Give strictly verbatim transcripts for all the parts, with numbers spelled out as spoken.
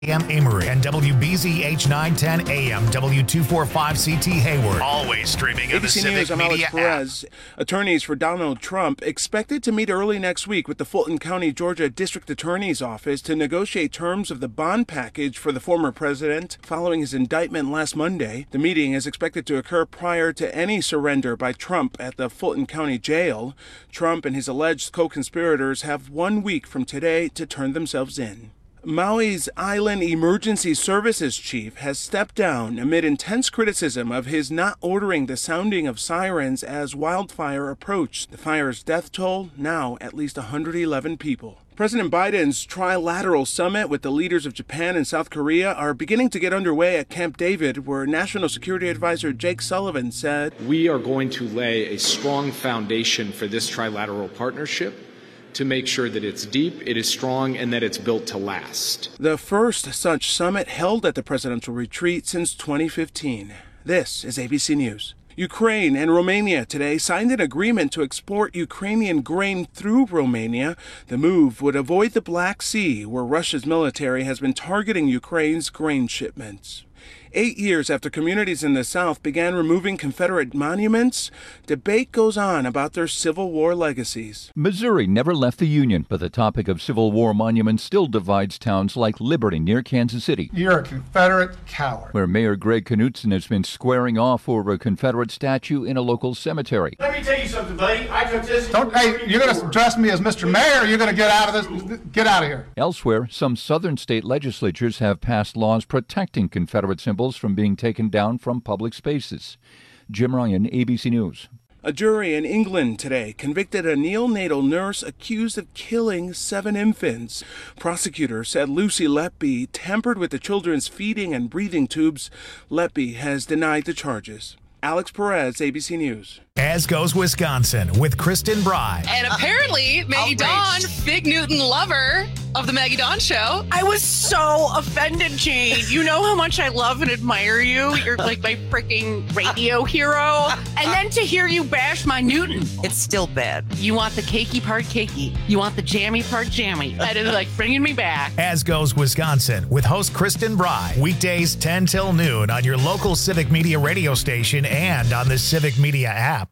A M Amory and W B Z H nine ten A M W two forty-five C T Hayward. Always streaming on the Civic News, I'm Media Alex Perez. app. Attorneys for Donald Trump expected to meet early next week with the Fulton County, Georgia District Attorney's Office to negotiate terms of the bond package for the former president following his indictment last Monday. The meeting is expected to occur prior to any surrender by Trump at the Fulton County Jail. Trump and his alleged co-conspirators have one week from today to turn themselves in. Maui's Island Emergency Services chief has stepped down amid intense criticism of his not ordering the sounding of sirens as wildfire approached. The fire's death toll now at least one hundred eleven people. President Biden's trilateral summit with the leaders of Japan and South Korea are beginning to get underway at Camp David, where National Security Advisor Jake Sullivan said, "We are going to lay a strong foundation for this trilateral partnership to make sure that it's deep, it is strong, and that it's built to last." The first such summit held at the presidential retreat since twenty fifteen. This is A B C News. Ukraine and Romania today signed an agreement to export Ukrainian grain through Romania. The move would avoid the Black Sea, where Russia's military has been targeting Ukraine's grain shipments. Eight years after communities in the South began removing Confederate monuments, debate goes on about their Civil War legacies. Missouri never left the Union, but the topic of Civil War monuments still divides towns like Liberty near Kansas City. You're a Confederate coward. Where Mayor Greg Knutson has been squaring off over a Confederate statue in a local cemetery. Let me tell you something, buddy. I took this. Don't, hey, you're going to address me as Mister Mayor. You're going to get out of this. Get out of here. Elsewhere, some southern state legislatures have passed laws protecting Confederate symbols from being taken down from public spaces. Jim Ryan, A B C News. A jury in England today convicted a neonatal nurse accused of killing seven infants. Prosecutors said Lucy Letby tampered with the children's feeding and breathing tubes. Letby has denied the charges. Alex Perez, A B C News. As goes Wisconsin with Kristen Bry. And apparently, Maggie Dawn, Big Newton lover of the Maggie Dawn Show. I was so offended, Jane. You know how much I love and admire you. You're like my freaking radio hero. And then to hear you bash my Newton. It's still bad. You want the cakey part cakey. You want the jammy part jammy. That is like bringing me back. As goes Wisconsin with host Kristen Bry. Weekdays ten till noon on your local Civic Media radio station and on the Civic Media app.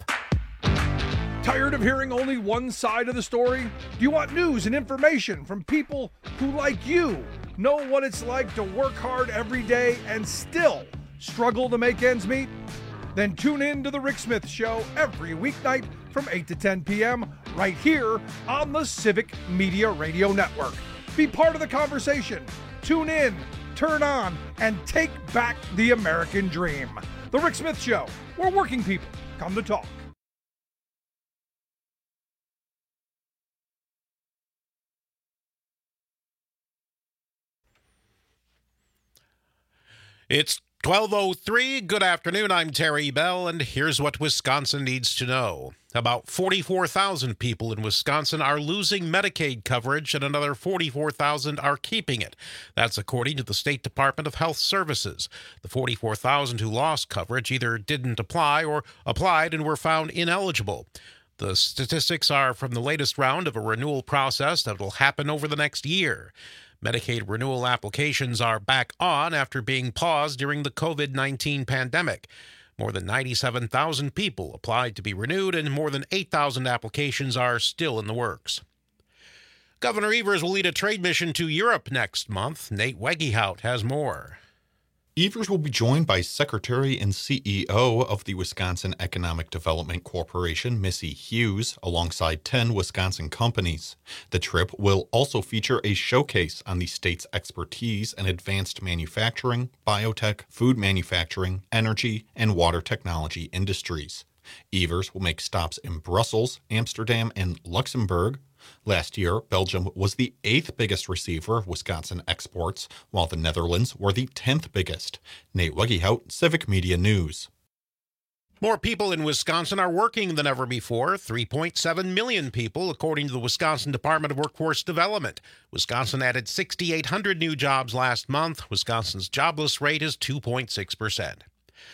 Tired of hearing only one side of the story? Do you want news and information from people who, like you, know what it's like to work hard every day and still struggle to make ends meet? Then tune in to The Rick Smith Show every weeknight from eight to ten p.m. right here on the Civic Media Radio Network. Be part of the conversation. Tune in, turn on, and take back the American dream. The Rick Smith Show, where working people come to talk. It's twelve oh three. Good afternoon. I'm Terry Bell, and here's what Wisconsin needs to know. About forty-four thousand people in Wisconsin are losing Medicaid coverage, and another forty-four thousand are keeping it. That's according to the State Department of Health Services. The forty-four thousand who lost coverage either didn't apply or applied and were found ineligible. The statistics are from the latest round of a renewal process that will happen over the next year. Medicaid renewal applications are back on after being paused during the covid nineteen pandemic. More than ninety-seven thousand people applied to be renewed, and more than eight thousand applications are still in the works. Governor Evers will lead a trade mission to Europe next month. Nate Wegehout has more. Evers will be joined by Secretary and C E O of the Wisconsin Economic Development Corporation, Missy Hughes, alongside ten Wisconsin companies. The trip will also feature a showcase on the state's expertise in advanced manufacturing, biotech, food manufacturing, energy, and water technology industries. Evers will make stops in Brussels, Amsterdam, and Luxembourg. Last year, Belgium was the eighth biggest receiver of Wisconsin exports, while the Netherlands were the tenth biggest. Nate Wegehout, Civic Media News. More people in Wisconsin are working than ever before, three point seven million people, according to the Wisconsin Department of Workforce Development. Wisconsin added six thousand eight hundred new jobs last month. Wisconsin's jobless rate is two point six percent.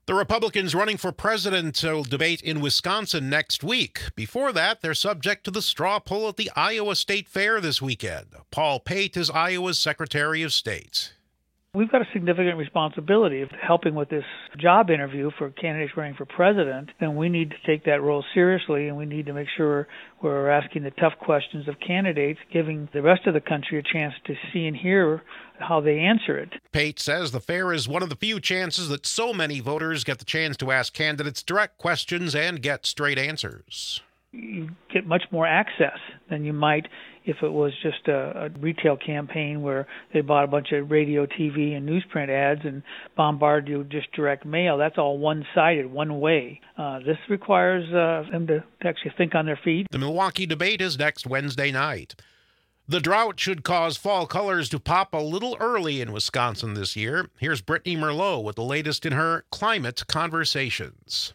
The Republicans running for president will debate in Wisconsin next week. Before that, they're subject to the straw poll at the Iowa State Fair this weekend. Paul Pate is Iowa's Secretary of State. We've got a significant responsibility of helping with this job interview for candidates running for president, and we need to take that role seriously, and we need to make sure we're asking the tough questions of candidates, giving the rest of the country a chance to see and hear how they answer it. Pate says the fair is one of the few chances that so many voters get the chance to ask candidates direct questions and get straight answers. You get much more access than you might if it was just a, a retail campaign where they bought a bunch of radio, T V, and newsprint ads and bombarded you with just direct mail. That's all one-sided, one way. Uh, this requires uh, them to, to actually think on their feet. The Milwaukee debate is next Wednesday night. The drought should cause fall colors to pop a little early in Wisconsin this year. Here's Brittany Merlot with the latest in her Climate Conversations.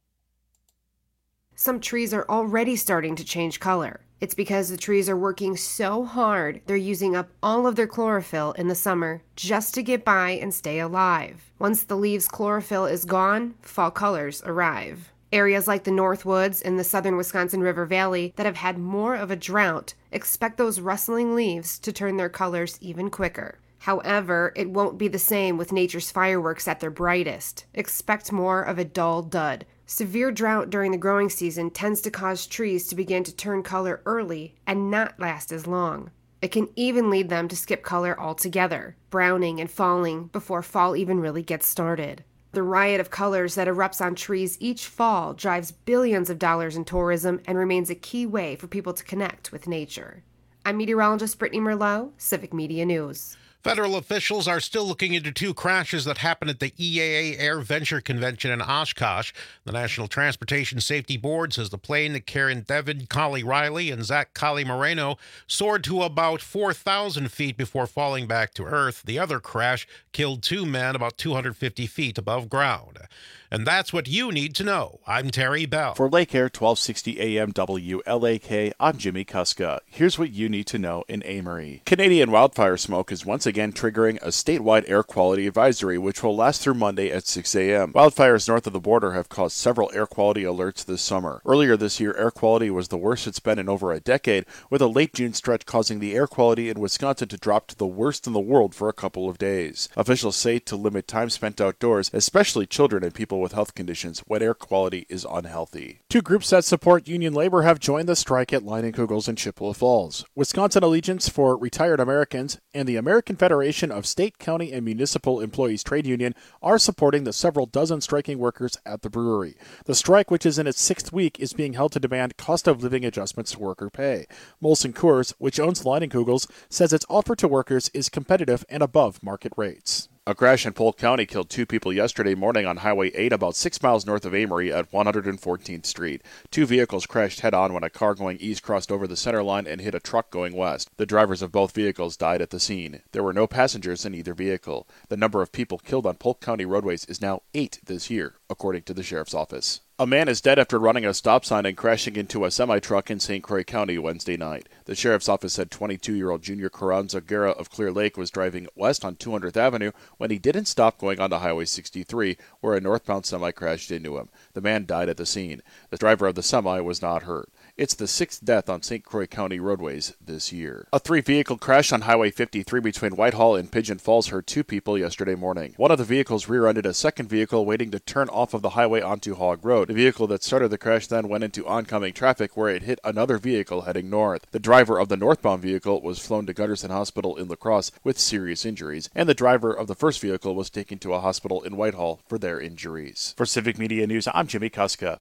Some trees are already starting to change color. It's because the trees are working so hard, they're using up all of their chlorophyll in the summer just to get by and stay alive. Once the leaves' chlorophyll is gone, fall colors arrive. Areas like the Northwoods and the southern Wisconsin River Valley that have had more of a drought expect those rustling leaves to turn their colors even quicker. However, it won't be the same with nature's fireworks at their brightest. Expect more of a dull dud. Severe drought during the growing season tends to cause trees to begin to turn color early and not last as long. It can even lead them to skip color altogether, browning and falling before fall even really gets started. The riot of colors that erupts on trees each fall drives billions of dollars in tourism and remains a key way for people to connect with nature. I'm meteorologist Brittany Merlot, Civic Media News. Federal officials are still looking into two crashes that happened at the E A A Air Venture Convention in Oshkosh. The National Transportation Safety Board says the plane that carried David Colley Riley and Zach Colley Moreno soared to about four thousand feet before falling back to Earth. The other crash killed two men about two hundred fifty feet above ground. And that's what you need to know. I'm Terry Bell. For Lake Air twelve sixty A M W L A K, I'm Jimmy Kuska. Here's what you need to know in Amory. Canadian wildfire smoke is once again triggering a statewide air quality advisory, which will last through Monday at six A M Wildfires north of the border have caused several air quality alerts this summer. Earlier this year, air quality was the worst it's been in over a decade, with a late June stretch causing the air quality in Wisconsin to drop to the worst in the world for a couple of days. Officials say to limit time spent outdoors, especially children and people with health conditions, when air quality is unhealthy. Two groups that support union labor have joined the strike at Leinenkugels in Chippewa Falls. Wisconsin Allegiance for Retired Americans and the American Federation of State, County, and Municipal Employees Trade Union are supporting the several dozen striking workers at the brewery. The strike, which is in its sixth week, is being held to demand cost of living adjustments to worker pay. Molson Coors, which owns Leinenkugels, says its offer to workers is competitive and above market rates. A crash in Polk County killed two people yesterday morning on Highway eight about six miles north of Amory at one hundred fourteenth Street. Two vehicles crashed head-on when a car going east crossed over the center line and hit a truck going west. The drivers of both vehicles died at the scene. There were no passengers in either vehicle. The number of people killed on Polk County roadways is now eight this year, according to the sheriff's office. A man is dead after running a stop sign and crashing into a semi-truck in Saint Croix County Wednesday night. The sheriff's office said twenty-two-year-old Junior Carranza Guerra of Clear Lake was driving west on two hundredth Avenue when he didn't stop going onto Highway sixty-three, where a northbound semi crashed into him. The man died at the scene. The driver of the semi was not hurt. It's the sixth death on Saint Croix County roadways this year. A three-vehicle crash on Highway fifty-three between Whitehall and Pigeon Falls hurt two people yesterday morning. One of the vehicles rear-ended a second vehicle waiting to turn off of the highway onto Hog Road. The vehicle that started the crash then went into oncoming traffic where it hit another vehicle heading north. The driver of the northbound vehicle was flown to Gunderson Hospital in La Crosse with serious injuries, and the driver of the first vehicle was taken to a hospital in Whitehall for their injuries. For Civic Media News, I'm Jimmy Kuska.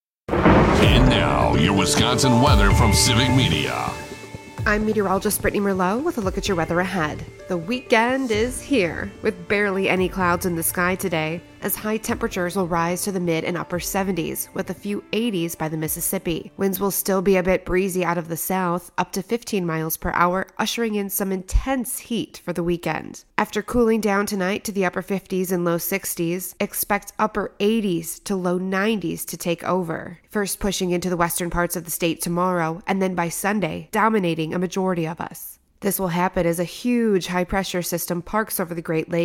And now, your Wisconsin weather from Civic Media. I'm meteorologist Brittany Merlot with a look at your weather ahead. The weekend is here, with barely any clouds in the sky today, as high temperatures will rise to the mid and upper seventies, with a few eighties by the Mississippi. Winds will still be a bit breezy out of the south, up to fifteen miles per hour, ushering in some intense heat for the weekend. After cooling down tonight to the upper fifties and low sixties, expect upper eighties to low nineties to take over, first pushing into the western parts of the state tomorrow, and then by Sunday, dominating a majority of us. This will happen as a huge high-pressure system parks over the Great Lakes,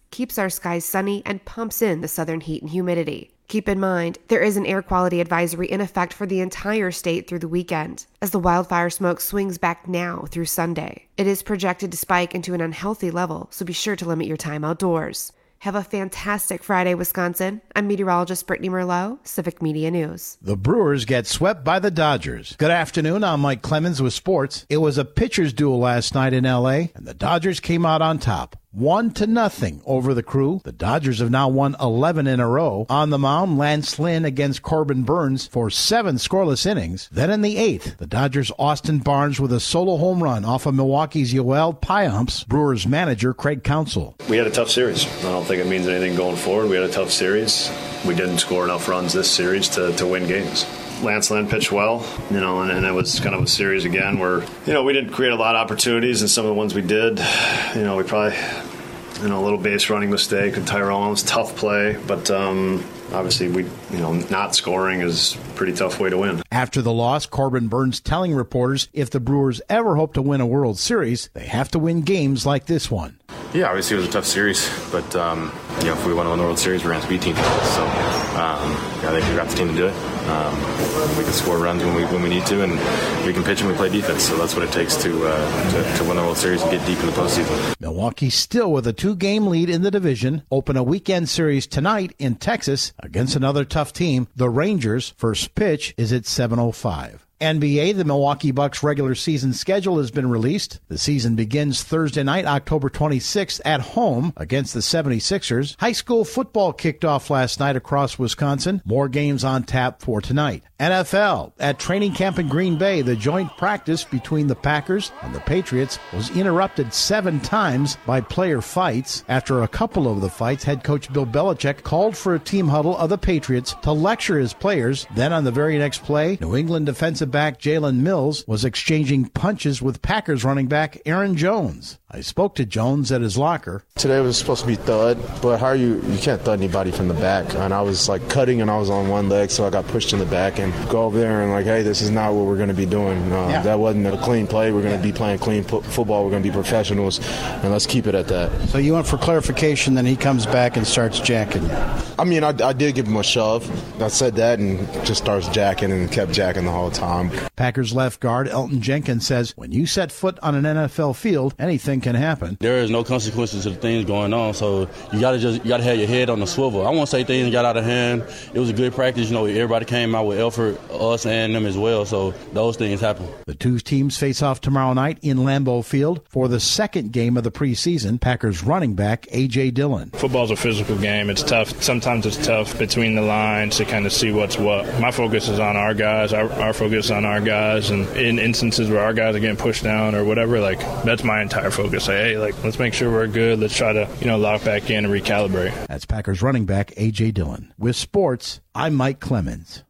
keeps our skies sunny, and pumps in the southern heat and humidity. Keep in mind, there is an air quality advisory in effect for the entire state through the weekend, as the wildfire smoke swings back now through Sunday. It is projected to spike into an unhealthy level, so be sure to limit your time outdoors. Have a fantastic Friday, Wisconsin. I'm meteorologist Brittany Merlot, Civic Media News. The Brewers get swept by the Dodgers. Good afternoon, I'm Mike Clemens with sports. It was a pitcher's duel last night in L A, and the Dodgers came out on top. One to nothing over the Crew. The Dodgers have now won eleven in a row. On the mound, Lance Lynn against Corbin Burns for seven scoreless innings. Then in the eighth, the Dodgers' Austin Barnes with a solo home run off of Milwaukee's Yoel Payamps. Brewers manager Craig Counsell. We had a tough series. I don't think it means anything going forward. We had a tough series. We didn't score enough runs this series to, to win games. Lance Lynn pitched well, you know, and, and it was kind of a series again where, you know, we didn't create a lot of opportunities, and some of the ones we did, you know, we probably, you know, a little base running mistake with Tyrone. It was a tough play, but um, obviously we, you know, not scoring is a pretty tough way to win. After the loss, Corbin Burns telling reporters if the Brewers ever hope to win a World Series, they have to win games like this one. Yeah, obviously it was a tough series, but um, you know, if we want to win the World Series, we're going to have to beat teams. So um, yeah, I think we've got the team to do it. Um, we can score runs when we when we need to, and we can pitch and we play defense. So that's what it takes to, uh, to to win the World Series and get deep in the postseason. Milwaukee still with a two-game lead in the division. Open a weekend series tonight in Texas against another tough team, the Rangers. First pitch is at seven oh five. N B A, the Milwaukee Bucks regular season schedule has been released. The season begins Thursday night, October twenty-sixth, at home against the seventy-sixers. High school football kicked off last night across Wisconsin. More games on tap for tonight. N F L, at training camp in Green Bay, the joint practice between the Packers and the Patriots was interrupted seven times by player fights. After a couple of the fights, head coach Bill Belichick called for a team huddle of the Patriots to lecture his players. Then on the very next play, New England defensive back Jalen Mills was exchanging punches with Packers running back Aaron Jones. I spoke to Jones at his locker. Today was supposed to be thud, but how are you, you can't thud anybody from the back. And I was like cutting and I was on one leg, so I got pushed in the back and go over there and like, hey, this is not what we're going to be doing. Uh, yeah. That wasn't a clean play. We're going to be playing clean p- football. We're going to be professionals, and let's keep it at that. So you went for clarification, then he comes back and starts jacking you. I mean, I, I did give him a shove. I said that and just starts jacking and kept jacking the whole time. Packers left guard Elton Jenkins says when you set foot on an N F L field, anything can happen. There is no consequences to the things going on, so you got to just you got to have your head on the swivel. I won't say things got out of hand. It was a good practice. You know, everybody came out with effort, us and them as well, so those things happen. The two teams face off tomorrow night in Lambeau Field for the second game of the preseason. Packers running back A J. Dillon. Football's a physical game. It's tough. Sometimes it's tough between the lines to kind of see what's what. My focus is on our guys. Our, our focus is on our guys, and in instances where our guys are getting pushed down or whatever, like that's my entire focus. Like, hey, like let's make sure we're good. Let's try to, you know, lock back in and recalibrate. That's Packers running back A J. Dillon. With sports, I'm Mike Clemens.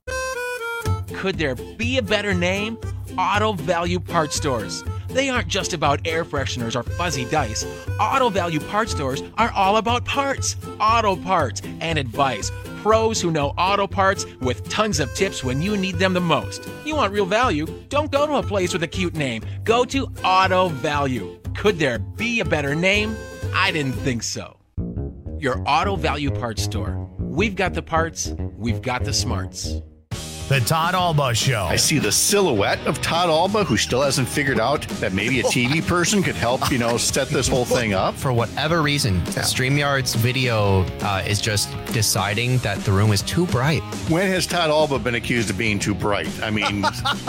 Could there be a better name? Auto Value Parts Stores. They aren't just about air fresheners or fuzzy dice. Auto Value Parts Stores are all about parts, auto parts, and advice. Pros who know auto parts with tons of tips when you need them the most. You want real value? Don't go to a place with a cute name. Go to Auto Value. Could there be a better name? I didn't think so. Your Auto Value Parts Store. We've got the parts, we've got the smarts. The Todd Alba Show. I see the silhouette of Todd Alba, who still hasn't figured out that maybe a T V person could help, you know, set this whole thing up. For whatever reason, yeah. StreamYard's video uh, is just deciding that the room is too bright. When has Todd Alba been accused of being too bright? I mean,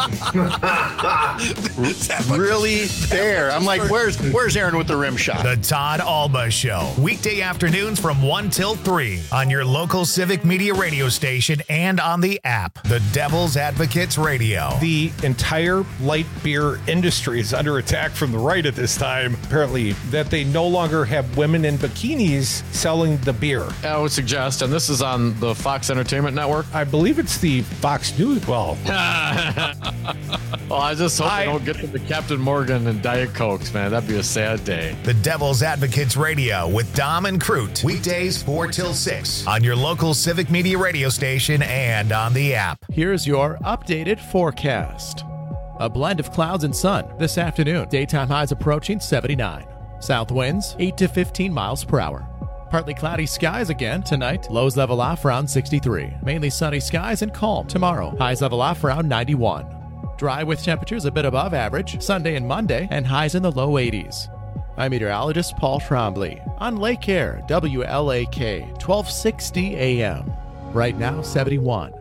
really there. I'm like, where's where's Aaron with the rim shot? The Todd Alba Show. Weekday afternoons from one till three on your local Civic Media radio station and on the app. The Devil's Advocates Radio. The entire light beer industry is under attack from the right at this time, apparently, that they no longer have women in bikinis selling the beer. I would suggest, and this is on the Fox Entertainment Network. I believe it's the Fox News. Well, well I just hope I, they don't get to the Captain Morgan and Diet Cokes, man. That'd be a sad day. The Devil's Advocates Radio with Dom and Crute. Weekdays four till six on your local Civic Media radio station and on the app. Here's your updated forecast. A blend of clouds and sun this afternoon. Daytime highs approaching seventy-nine. South winds eight to fifteen miles per hour. Partly cloudy skies again tonight. Lows level off around sixty-three. Mainly sunny skies and calm tomorrow. Highs level off around ninety-one. Dry with temperatures a bit above average Sunday and Monday, and highs in the low eighties. I'm meteorologist Paul Trombley on Lake Air, W L A K, twelve sixty A M. Right now, seventy-one.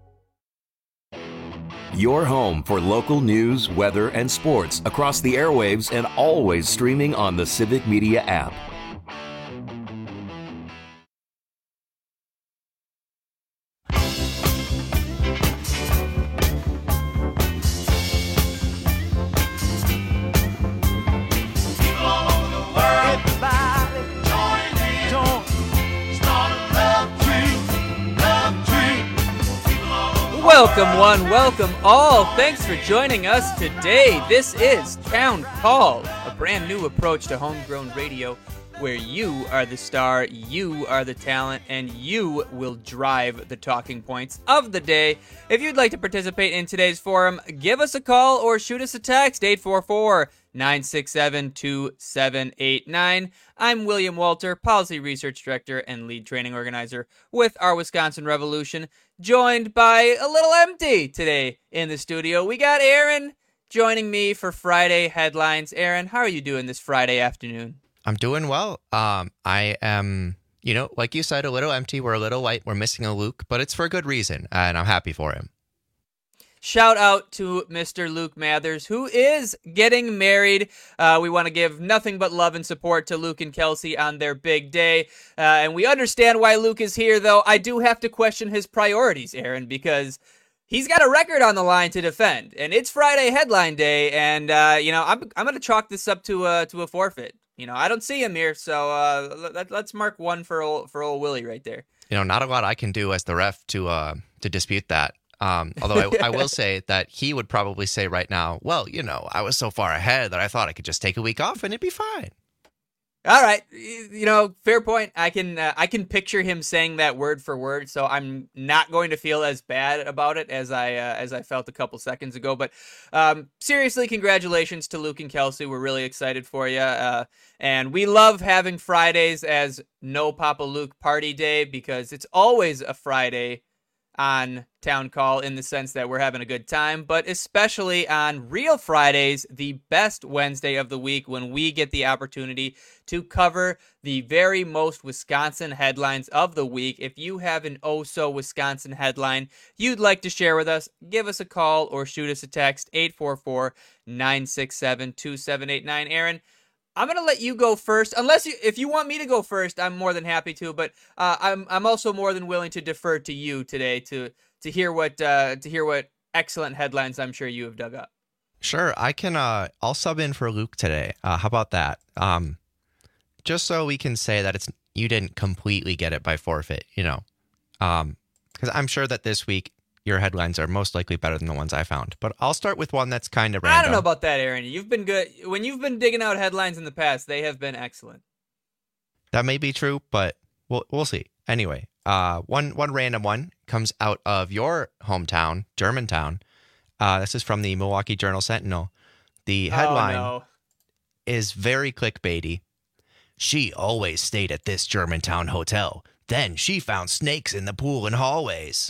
Your home for local news, weather, and sports across the airwaves and always streaming on the Civic Media app. Welcome one, welcome all. Thanks for joining us today. This is Town Call, a brand new approach to homegrown radio where you are the star, you are the talent, and you will drive the talking points of the day. If you'd like to participate in today's forum, give us a call or shoot us a text, eight four four, nine six seven, two seven eight nine. I'm William Walter, Policy Research Director and Lead Training Organizer with our Wisconsin Revolution, joined by a little empty today in the studio. We got Aaron joining me for Friday Headlines. Aaron, how are you doing this Friday afternoon? I'm doing well. Um, I am, you know, like you said, a little empty. We're a little light. We're missing a Luke, but it's for a good reason, and I'm happy for him. Shout out to Mister Luke Mathers, who is getting married. Uh, we want to give nothing but love and support to Luke and Kelsey on their big day. Uh, and we understand why Luke is here, though. I do have to question his priorities, Aaron, because he's got a record on the line to defend. And it's Friday Headline Day, and, uh, you know, I'm I'm going to chalk this up to, uh, to a forfeit. You know, I don't see him here, so uh, let, let's mark one for old, for old Willie right there. You know, not a lot I can do as the ref to uh, to dispute that. Um, although I, I will say that he would probably say right now, well, you know, I was so far ahead that I thought I could just take a week off and it'd be fine. All right. You know, fair point. I can uh, I can picture him saying that word for word, so I'm not going to feel as bad about it as I uh, as I felt a couple seconds ago. But um, seriously, congratulations to Luke and Kelsey. We're really excited for you. Uh, and we love having Fridays as No Papa Luke Party Day because it's always a Friday on Town Call in the sense that we're having a good time, but especially on Real Fridays, the best Wednesday of the week when we get the opportunity to cover the very most Wisconsin headlines of the week. If you have an oh-so Wisconsin headline you'd like to share with us, give us a call or shoot us a text, eight four four, nine six seven, two seven eight nine. Aaron, I'm gonna let you go first, unless you, if you want me to go first, I'm more than happy to. But uh, I'm I'm also more than willing to defer to you today to to hear what uh, to hear what excellent headlines I'm sure you have dug up. Sure, I can. Uh, I'll sub in for Luke today. Uh, how about that? Um, just so we can say that it's you didn't completely get it by forfeit, you know, um, because I'm sure that this week your headlines are most likely better than the ones I found. But I'll start with one that's kind of random. I don't know about that, Aaron. You've been good. When you've been digging out headlines in the past, they have been excellent. That may be true, but we'll we'll see. Anyway, uh, one one random one comes out of your hometown, Germantown. Uh, this is from the Milwaukee Journal Sentinel. The headline oh, no. is very clickbaity. She always stayed at this Germantown hotel. Then she found snakes in the pool and hallways.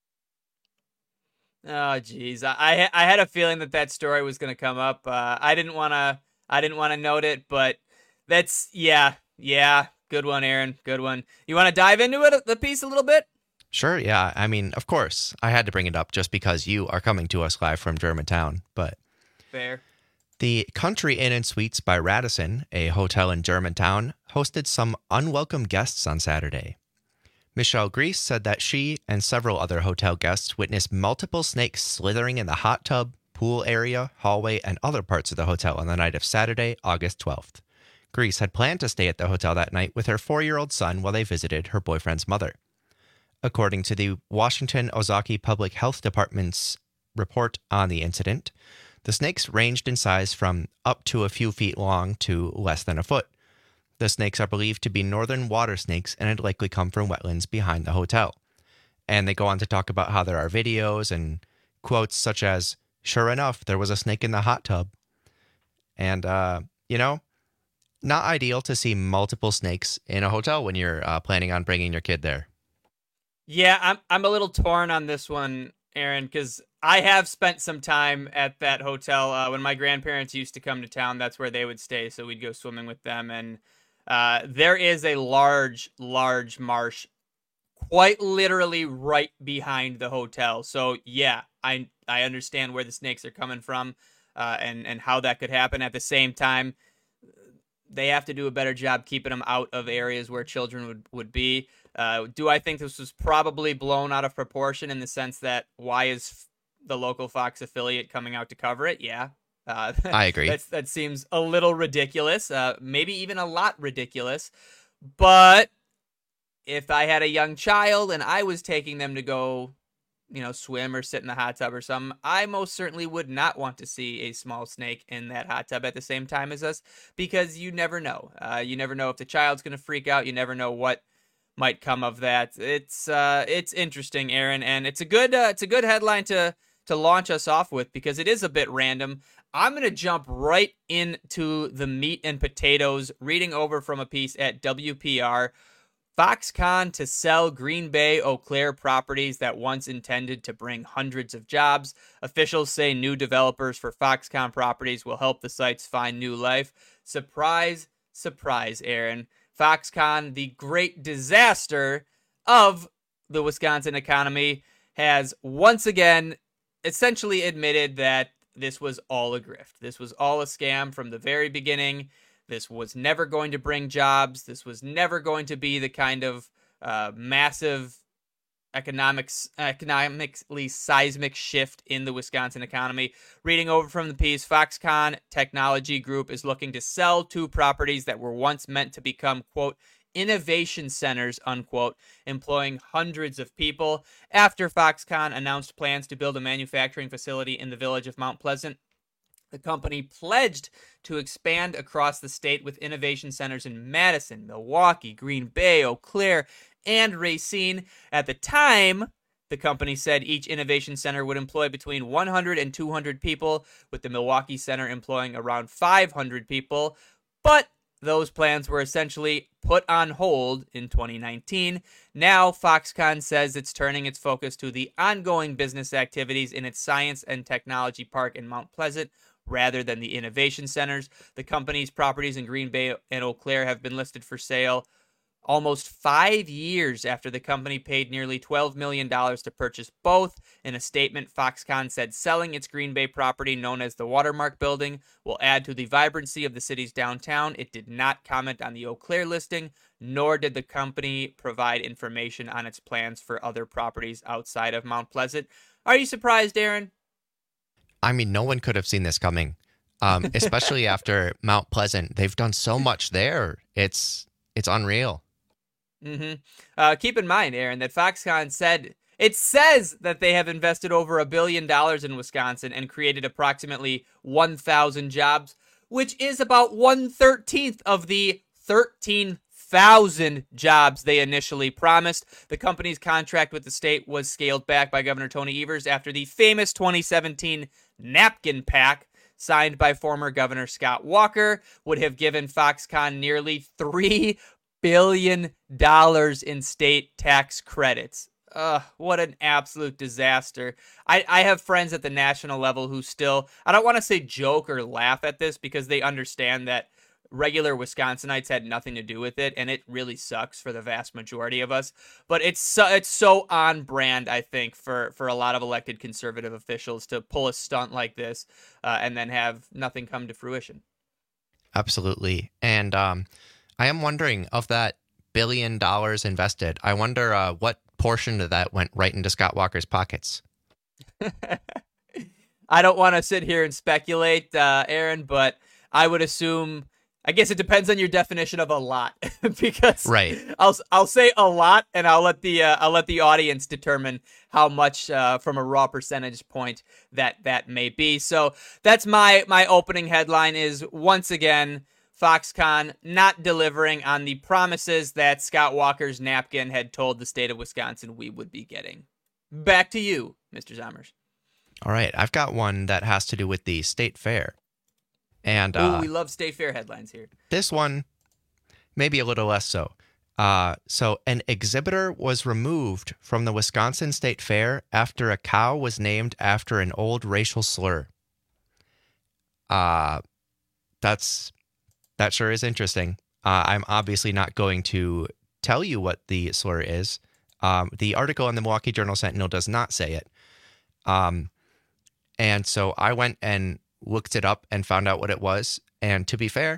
Oh, geez. I I had a feeling that that story was going to come up. Uh, I didn't want to I didn't want to note it, but that's, yeah, yeah. Good one, Aaron. Good one. You want to dive into it, the piece a little bit? Sure, yeah. I mean, of course, I had to bring it up just because you are coming to us live from Germantown, but fair. The Country Inn and Suites by Radisson, a hotel in Germantown, hosted some unwelcome guests on Saturday. Michelle Grease said that she and several other hotel guests witnessed multiple snakes slithering in the hot tub, pool area, hallway, and other parts of the hotel on the night of Saturday, August twelfth. Grease had planned to stay at the hotel that night with her four-year-old son while they visited her boyfriend's mother. According to the Washington Ozaukee Public Health Department's report on the incident, the snakes ranged in size from up to a few feet long to less than a foot. The snakes are believed to be northern water snakes and had likely come from wetlands behind the hotel. And they go on to talk about how there are videos and quotes such as, "Sure enough, there was a snake in the hot tub." And, uh, you know, not ideal to see multiple snakes in a hotel when you're uh, planning on bringing your kid there. Yeah, I'm I'm a little torn on this one, Aaron, because I have spent some time at that hotel. Uh, when my grandparents used to come to town, that's where they would stay, so we'd go swimming with them. And uh, there is a large, large marsh quite literally right behind the hotel. So, yeah, I I understand where the snakes are coming from uh, and, and how that could happen. At the same time, they have to do a better job keeping them out of areas where children would, would be. Uh, do I think this was probably blown out of proportion in the sense that why is the local Fox affiliate coming out to cover it? Yeah. Uh, I agree. That's, that seems a little ridiculous, uh, maybe even a lot ridiculous. But if I had a young child and I was taking them to go, you know, swim or sit in the hot tub or something, I most certainly would not want to see a small snake in that hot tub at the same time as us, because you never know. Uh, you never know if the child's going to freak out. You never know what might come of that. It's uh, it's interesting, Aaron, and it's a good uh, it's a good headline to to launch us off with because it is a bit random. I'm going to jump right into the meat and potatoes, reading over from a piece at W P R. Foxconn to sell Green Bay Eau Claire properties that once intended to bring hundreds of jobs. Officials say new developers for Foxconn properties will help the sites find new life. Surprise, surprise, Aaron. Foxconn, the great disaster of the Wisconsin economy, has once again essentially admitted that this was all a grift. This was all a scam from the very beginning. This was never going to bring jobs. This was never going to be the kind of uh, massive economics, economically seismic shift in the Wisconsin economy. Reading over from the piece, Foxconn Technology Group is looking to sell two properties that were once meant to become, quote, innovation centers, unquote, employing hundreds of people after Foxconn announced plans to build a manufacturing facility in the village of Mount Pleasant. The company pledged to expand across the state with innovation centers in Madison, Milwaukee, Green Bay, Eau Claire, and Racine. At the time, the company said each innovation center would employ between one hundred and two hundred people, with the Milwaukee Center employing around five hundred people. But those plans were essentially put on hold in twenty nineteen. Now, Foxconn says it's turning its focus to the ongoing business activities in its Science and Technology Park in Mount Pleasant, rather than the innovation centers. The company's properties in Green Bay and Eau Claire have been listed for sale almost five years after the company paid nearly twelve million dollars to purchase both. In a statement, Foxconn said selling its Green Bay property, known as the Watermark Building, will add to the vibrancy of the city's downtown. It did not comment on the Eau Claire listing, nor did the company provide information on its plans for other properties outside of Mount Pleasant. Are you surprised, Aaron? I mean, no one could have seen this coming, um, especially after Mount Pleasant. They've done so much there. It's it's unreal. Mm-hmm. Uh, keep in mind, Aaron, that Foxconn said, it says that they have invested over a billion dollars in Wisconsin and created approximately one thousand jobs, which is about one thirteenth of the thirteen thousand jobs they initially promised. The company's contract with the state was scaled back by Governor Tony Evers after the famous twenty seventeen napkin pact signed by former Governor Scott Walker would have given Foxconn nearly three billion dollars in state tax credits. Ugh, what an absolute disaster. I, I have friends at the national level who still, I don't want to say joke or laugh at this because they understand that regular Wisconsinites had nothing to do with it, and it really sucks for the vast majority of us. But it's so, it's so on brand, I think, for, for a lot of elected conservative officials to pull a stunt like this uh, and then have nothing come to fruition. Absolutely. And um, I am wondering, of that billion dollars invested, I wonder uh, what portion of that went right into Scott Walker's pockets. I don't want to sit here and speculate, uh, Aaron, but I would assume, I guess it depends on your definition of a lot, because right. I'll I'll say a lot, and I'll let the uh, I'll let the audience determine how much uh, from a raw percentage point that that may be. So that's my my opening headline is, once again, Foxconn not delivering on the promises that Scott Walker's napkin had told the state of Wisconsin we would be getting. Back to you, Mister Zommers. All right, I've got one that has to do with the state fair. And Ooh, uh, we love State Fair headlines here. This one, maybe a little less so. Uh, so an exhibitor was removed from the Wisconsin State Fair after a cow was named after an old racial slur. Uh, that's that sure is interesting. Uh, I'm obviously not going to tell you what the slur is. Um, the article in the Milwaukee Journal Sentinel does not say it. Um, and so I went and looked it up and found out what it was. And to be fair,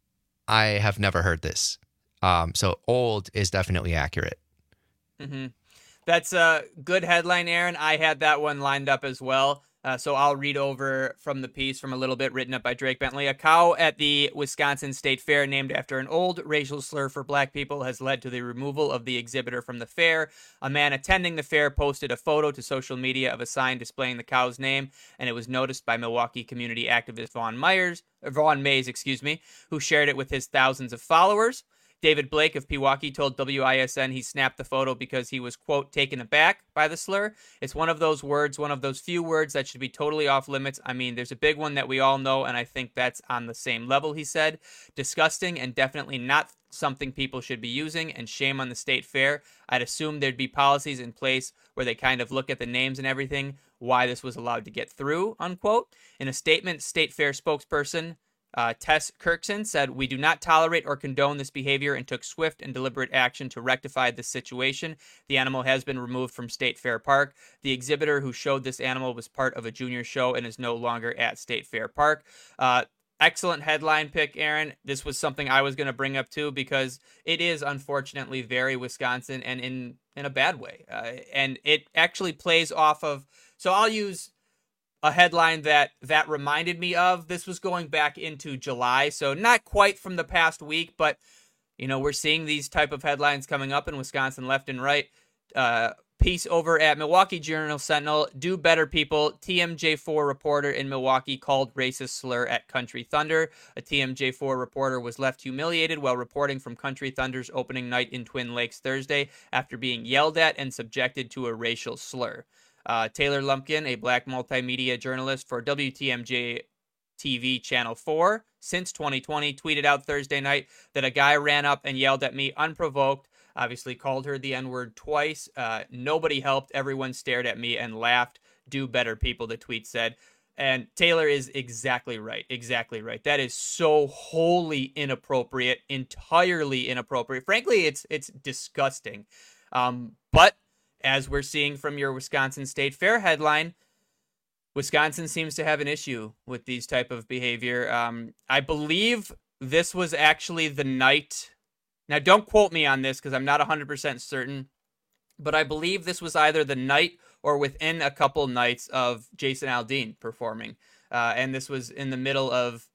I have never heard this. Um, so old is definitely accurate. Mm-hmm. That's a good headline, Aaron. I had that one lined up as well. Uh, so I'll read over from the piece from a little bit written up by Drake Bentley. A cow at the Wisconsin State Fair named after an old racial slur for black people has led to the removal of the exhibitor from the fair. A man attending the fair posted a photo to social media of a sign displaying the cow's name, and it was noticed by Milwaukee community activist Vaughn Myers, or Vaughn Mays, excuse me, who shared it with his thousands of followers. David Blake of Pewaukee told W I S N he snapped the photo because he was, quote, taken aback by the slur. It's one of those words, one of those few words that should be totally off limits. I mean, there's a big one that we all know, and I think that's on the same level, he said. Disgusting and definitely not something people should be using, and shame on the State Fair. I'd assume there'd be policies in place where they kind of look at the names and everything, why this was allowed to get through, unquote. In a statement, State Fair spokesperson Uh, Tess Kirkson said, "We do not tolerate or condone this behavior and took swift and deliberate action to rectify this situation. The animal has been removed from State Fair Park. The exhibitor who showed this animal was part of a junior show and is no longer at State Fair Park." Uh, excellent headline pick, Aaron. This was something I was going to bring up too, because it is unfortunately very Wisconsin, and in, in a bad way. Uh, and it actually plays off of, so I'll use a headline that that reminded me of. This was going back into July, so not quite from the past week, but, you know, we're seeing these type of headlines coming up in Wisconsin left and right. Uh, piece over at Milwaukee Journal Sentinel, do better people. T M J four reporter in Milwaukee called racist slur at Country Thunder. A T M J four reporter was left humiliated while reporting from Country Thunder's opening night in Twin Lakes Thursday after being yelled at and subjected to a racial slur. Uh, Taylor Lumpkin, a black multimedia journalist for W T M J T V Channel four since twenty twenty, tweeted out Thursday night that a guy ran up and yelled at me unprovoked, obviously called her the N-word twice. Uh, nobody helped. Everyone stared at me and laughed. Do better, people, the tweet said. And Taylor is exactly right. Exactly right. That is so wholly inappropriate, entirely inappropriate. Frankly, it's it's disgusting. Um, but as we're seeing from your Wisconsin State Fair headline, Wisconsin seems to have an issue with these type of behavior. Um, I believe this was actually the night. Now, don't quote me on this because I'm not one hundred percent certain, but I believe this was either the night or within a couple nights of Jason Aldean performing. Uh, and this was in the middle of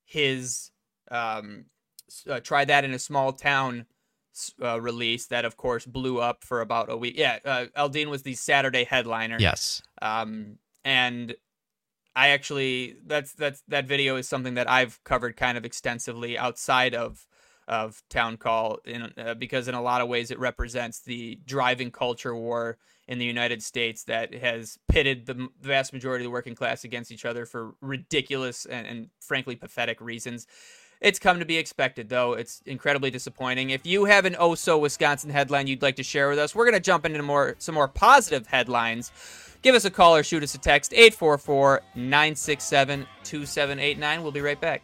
his um, uh, Try That in a Small Town Uh, release that, of course, blew up for about a week. Yeah, uh, Aldean was the Saturday headliner. Yes. Um, and I actually, that's that's that video is something that I've covered kind of extensively outside of of Town Call, in uh, because in a lot of ways it represents the driving culture war in the United States that has pitted the vast majority of the working class against each other for ridiculous and, and frankly pathetic reasons. It's come to be expected, though. It's incredibly disappointing. If you have an oh-so-Wisconsin headline you'd like to share with us, we're going to jump into more some more positive headlines. Give us a call or shoot us a text, eight four four, nine six seven, two seven eight nine. We'll be right back.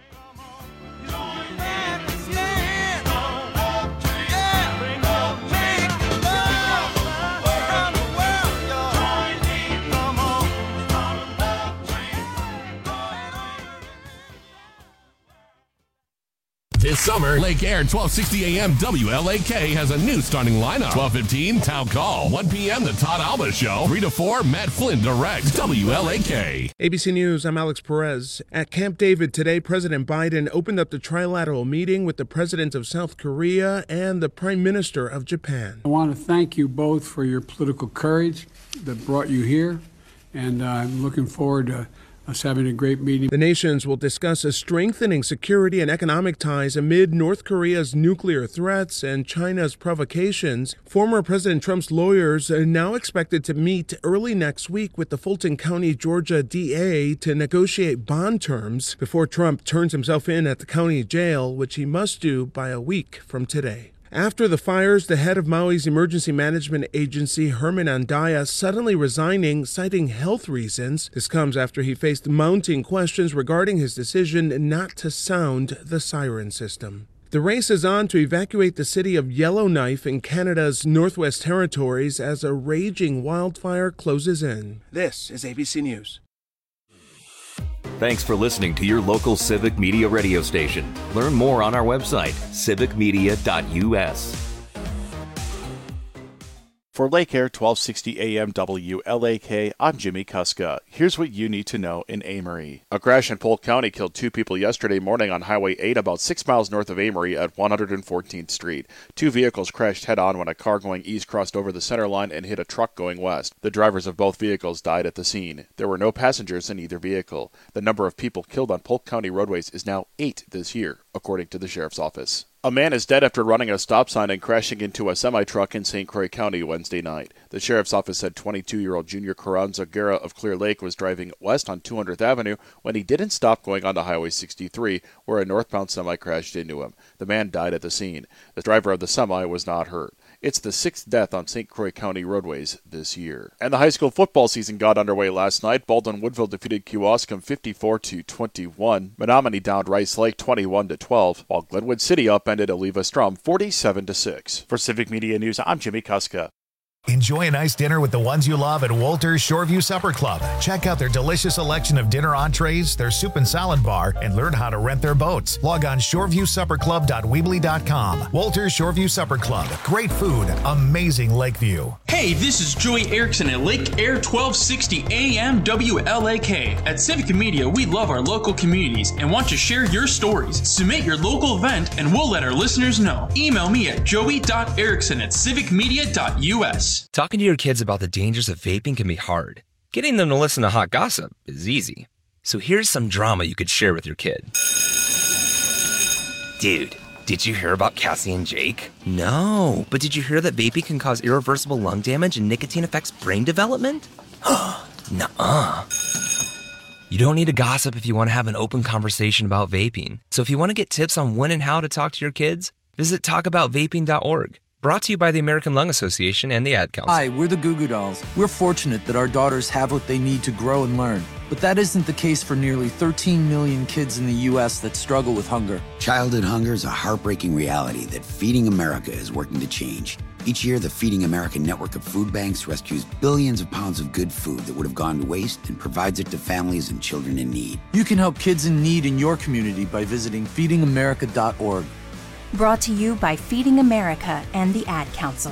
This summer, Lake Air twelve sixty A M W L A K has a new starting lineup. twelve fifteen, Town Call. one p.m., The Todd Alba Show. three to four, Matt Flynn directs W L A K. A B C News, I'm Alex Perez. At Camp David today, President Biden opened up the trilateral meeting with the President of South Korea and the Prime Minister of Japan. I want to thank you both for your political courage that brought you here, and uh, I'm looking forward to us having a great meeting. The nations will discuss a strengthening security and economic ties amid North Korea's nuclear threats and China's provocations. Former President Trump's lawyers are now expected to meet early next week with the Fulton County, Georgia D A to negotiate bond terms before Trump turns himself in at the county jail, which he must do by a week from today. After the fires, the head of Maui's emergency management agency, Herman Andaya, suddenly resigning, citing health reasons. This comes after he faced mounting questions regarding his decision not to sound the siren system. The race is on to evacuate the city of Yellowknife in Canada's Northwest Territories as a raging wildfire closes in. This is A B C News. Thanks for listening to your local Civic Media radio station. Learn more on our website, civic media dot u s. For Lake Air twelve sixty A M W L A K, I'm Jimmy Kuska. Here's what you need to know in Amory. A crash in Polk County killed two people yesterday morning on Highway eight about six miles north of Amory at one hundred fourteenth Street. Two vehicles crashed head-on when a car going east crossed over the center line and hit a truck going west. The drivers of both vehicles died at the scene. There were no passengers in either vehicle. The number of people killed on Polk County roadways is now eight this year, according to the sheriff's office. A man is dead after running a stop sign and crashing into a semi-truck in Saint Croix County Wednesday night. The sheriff's office said twenty-two-year-old Junior Carranza Guerra of Clear Lake was driving west on two hundredth Avenue when he didn't stop going onto Highway sixty-three, where a northbound semi crashed into him. The man died at the scene. The driver of the semi was not hurt. It's the sixth death on Saint Croix County roadways this year. And the high school football season got underway last night. Baldwin-Woodville defeated Kewaskum fifty-four to twenty-one. Menominee downed Rice Lake twenty-one to twelve, while Glenwood City upended Oliva Strom forty-seven to six. For Civic Media News, I'm Jimmy Kuska. Enjoy a nice dinner with the ones you love at Walter's Shoreview Supper Club. Check out their delicious selection of dinner entrees, their soup and salad bar, and learn how to rent their boats. Log on shoreview supper club dot weebly dot com. Walter's Shoreview Supper Club. Great food, amazing lake view. Hey, this is Joey Erickson at Lake Air twelve sixty A M W L A K. At Civic Media, we love our local communities and want to share your stories. Submit your local event and we'll let our listeners know. Email me at joey dot erickson at civic media dot u s. Talking to your kids about the dangers of vaping can be hard. Getting them to listen to hot gossip is easy. So here's some drama you could share with your kid. Dude, did you hear about Cassie and Jake? No, but did you hear that vaping can cause irreversible lung damage and nicotine affects brain development? Nuh-uh. You don't need to gossip if you want to have an open conversation about vaping. So if you want to get tips on when and how to talk to your kids, visit talk about vaping dot org. Brought to you by the American Lung Association and the Ad Council. Hi, we're the Goo Goo Dolls. We're fortunate that our daughters have what they need to grow and learn. But that isn't the case for nearly thirteen million kids in the U S that struggle with hunger. Childhood hunger is a heartbreaking reality that Feeding America is working to change. Each year, the Feeding America network of food banks rescues billions of pounds of good food that would have gone to waste and provides it to families and children in need. You can help kids in need in your community by visiting feeding america dot org. Brought to you by Feeding America and the Ad Council.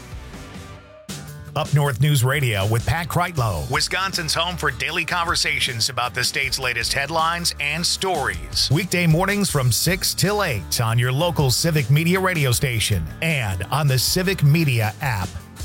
Up North News Radio with Pat Kreitlow, Wisconsin's home for daily conversations about the state's latest headlines and stories. Weekday mornings from six till eight on your local Civic Media radio station and on the Civic Media app.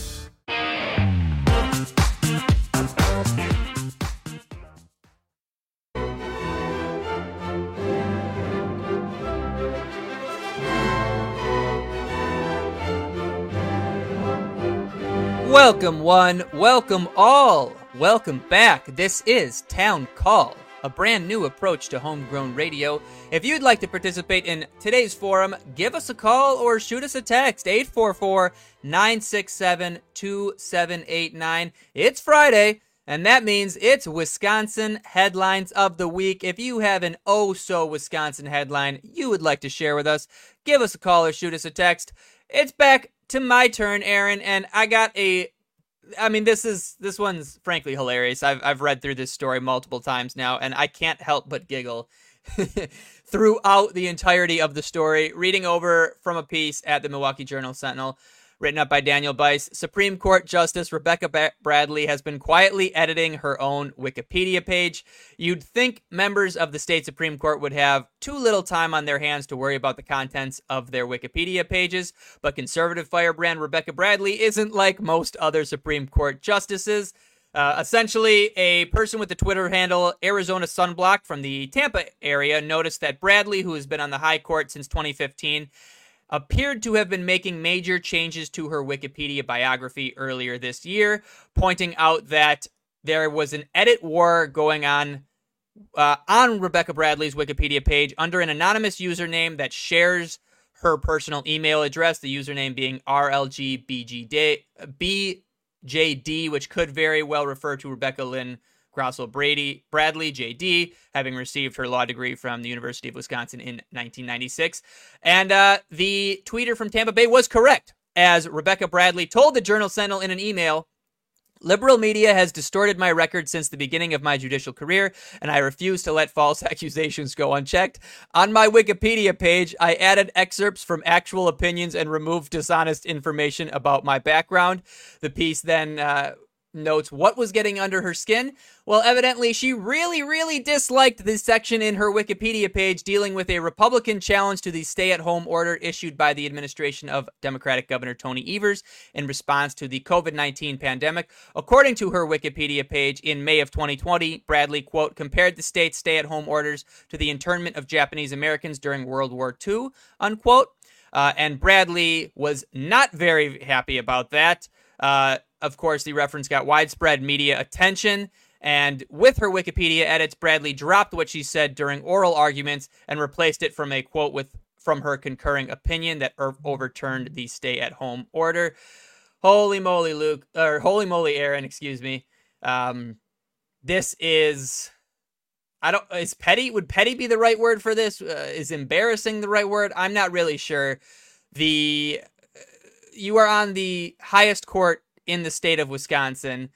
Welcome one, welcome all, welcome back. This is Town Call, a brand new approach to homegrown radio. If you'd like to participate in today's forum, give us a call or shoot us a text, eight four four, nine six seven, two seven eight nine. It's Friday, and that means it's Wisconsin Headlines of the Week. If you have an oh-so-Wisconsin headline you would like to share with us, give us a call or shoot us a text. It's back to my turn, Aaron, and I got a, I mean, this is, this one's frankly hilarious. I've, I've read through this story multiple times now, and I can't help but giggle throughout the entirety of the story, reading over from a piece at the Milwaukee Journal-Sentinel, written up by Daniel Bice. Supreme Court Justice Rebecca ba- Bradley has been quietly editing her own Wikipedia page. You'd think members of the state Supreme Court would have too little time on their hands to worry about the contents of their Wikipedia pages, but conservative firebrand Rebecca Bradley isn't like most other Supreme Court justices. Uh, essentially, a person with the Twitter handle Arizona Sunblock from the Tampa area noticed that Bradley, who has been on the high court since twenty fifteen, appeared to have been making major changes to her Wikipedia biography earlier this year, pointing out that there was an edit war going on uh, on Rebecca Bradley's Wikipedia page under an anonymous username that shares her personal email address, the username being R L G B J D, which could very well refer to Rebecca Lynn Grosso Brady Bradley, J D, having received her law degree from the University of Wisconsin in nineteen ninety-six. And uh, the tweeter from Tampa Bay was correct, as Rebecca Bradley told the Journal-Sentinel in an email, "Liberal media has distorted my record since the beginning of my judicial career, and I refuse to let false accusations go unchecked. On my Wikipedia page, I added excerpts from actual opinions and removed dishonest information about my background." The piece then uh, notes what was getting under her skin. Well, evidently, she really, really disliked this section in her Wikipedia page dealing with a Republican challenge to the stay-at-home order issued by the administration of Democratic Governor Tony Evers in response to the COVID nineteen pandemic. According to her Wikipedia page, in May of twenty twenty, Bradley, quote, compared the state's stay-at-home orders to the internment of Japanese Americans during World War Two, unquote. Uh, and Bradley was not very happy about that. Uh, of course, the reference got widespread media attention, and with her Wikipedia edits, Bradley dropped what she said during oral arguments and replaced it from a quote with from her concurring opinion that er- overturned the stay-at-home order. Holy moly, Luke, or holy moly, Aaron, excuse me. Um, this is, I don't, is petty? Would petty be the right word for this? Uh, is embarrassing the right word? I'm not really sure. The You are on the highest court in the state of Wisconsin.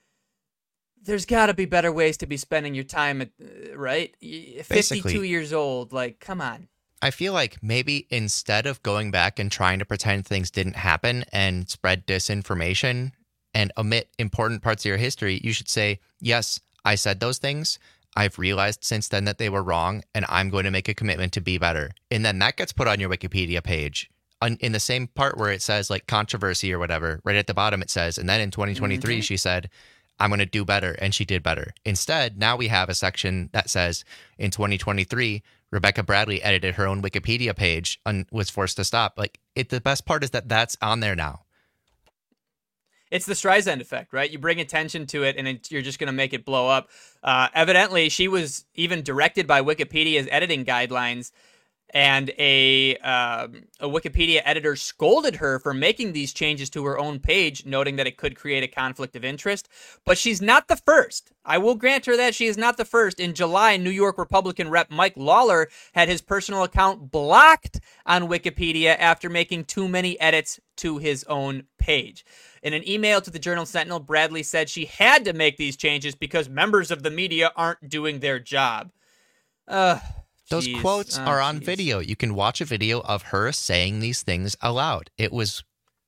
There's got to be better ways to be spending your time, right? fifty-two Basically, years old, like, come on. I feel like maybe instead of going back and trying to pretend things didn't happen and spread disinformation and omit important parts of your history, you should say, yes, I said those things. I've realized since then that they were wrong, and I'm going to make a commitment to be better. And then that gets put on your Wikipedia page. In the same part where it says like controversy or whatever, right at the bottom it says, and then in twenty twenty-three, mm-hmm. she said, I'm going to do better. And she did better. Instead, now we have a section that says in twenty twenty-three, Rebecca Bradley edited her own Wikipedia page and was forced to stop. Like it, the best part is that that's on there now. It's the Streisand effect, right? You bring attention to it and it, you're just going to make it blow up. Uh, evidently, she was even directed by Wikipedia's editing guidelines, and a, um, a Wikipedia editor scolded her for making these changes to her own page, noting that it could create a conflict of interest. But she's not the first. I will grant her that she is not the first. In July, New York Republican Rep Mike Lawler had his personal account blocked on Wikipedia after making too many edits to his own page. In an email to the Journal-Sentinel, Bradley said she had to make these changes because members of the media aren't doing their job. Uh... Those Jeez. quotes oh, are on geez. video. You can watch a video of her saying these things aloud. It was,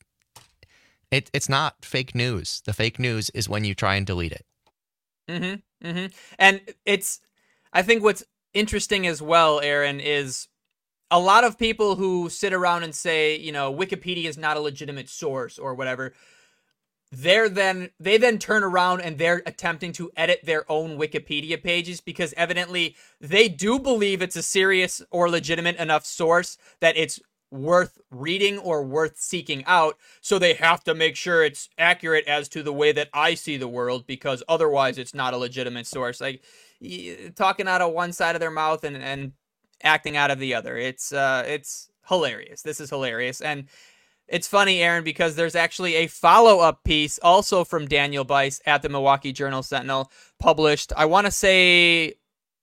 it, it's not fake news. The fake news is when you try and delete it. Mm-hmm, mm-hmm. And it's, I think what's interesting as well, Aaron, is a lot of people who sit around and say, you know, Wikipedia is not a legitimate source or whatever. They're then they then turn around and they're attempting to edit their own Wikipedia pages because evidently they do believe it's a serious or legitimate enough source that it's worth reading or worth seeking out. So they have to make sure it's accurate as to the way that I see the world because otherwise it's not a legitimate source. Like talking out of one side of their mouth and, and acting out of the other. It's uh, it's hilarious. This is hilarious. And it's funny, Aaron, because there's actually a follow-up piece also from Daniel Bice at the Milwaukee Journal-Sentinel published, I want to say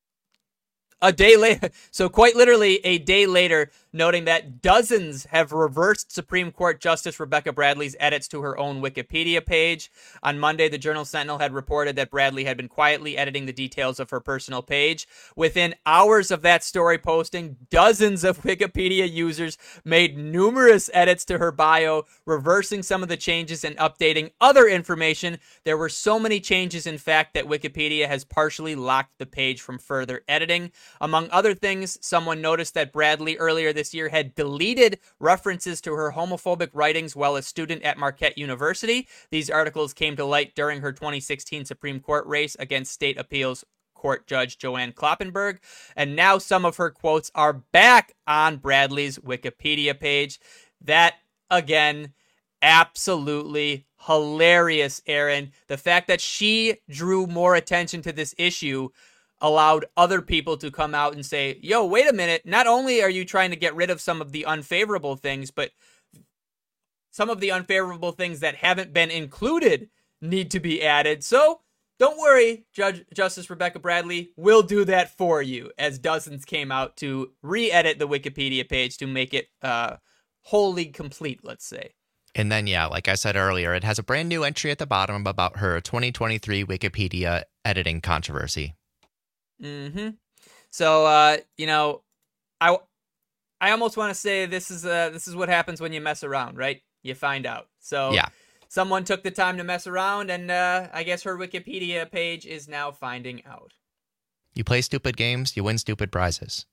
a day later. So quite literally a day later, noting that dozens have reversed Supreme Court Justice Rebecca Bradley's edits to her own Wikipedia page. On Monday, the Journal-Sentinel had reported that Bradley had been quietly editing the details of her personal page. Within hours of that story posting, dozens of Wikipedia users made numerous edits to her bio, reversing some of the changes and updating other information. There were so many changes, in fact, that Wikipedia has partially locked the page from further editing. Among other things, someone noticed that Bradley earlier this this year had deleted references to her homophobic writings while a student at Marquette University. These articles came to light during her twenty sixteen Supreme Court race against state appeals court judge Joanne Kloppenberg. And now some of her quotes are back on Bradley's Wikipedia page. That, again, absolutely hilarious, Aaron. The fact that she drew more attention to this issue allowed other people to come out and say, yo, wait a minute. Not only are you trying to get rid of some of the unfavorable things, but some of the unfavorable things that haven't been included need to be added. So don't worry, Judge Justice Rebecca Bradley will do that for you, as dozens came out to re-edit the Wikipedia page to make it uh, wholly complete, let's say. And then, yeah, like I said earlier, it has a brand new entry at the bottom about her twenty twenty-three Wikipedia editing controversy. Mm-hmm. So, uh, you know, I, I almost want to say this is uh, this is what happens when you mess around, right? You find out. So yeah. Someone took the time to mess around, and uh, I guess her Wikipedia page is now finding out. You play stupid games, you win stupid prizes.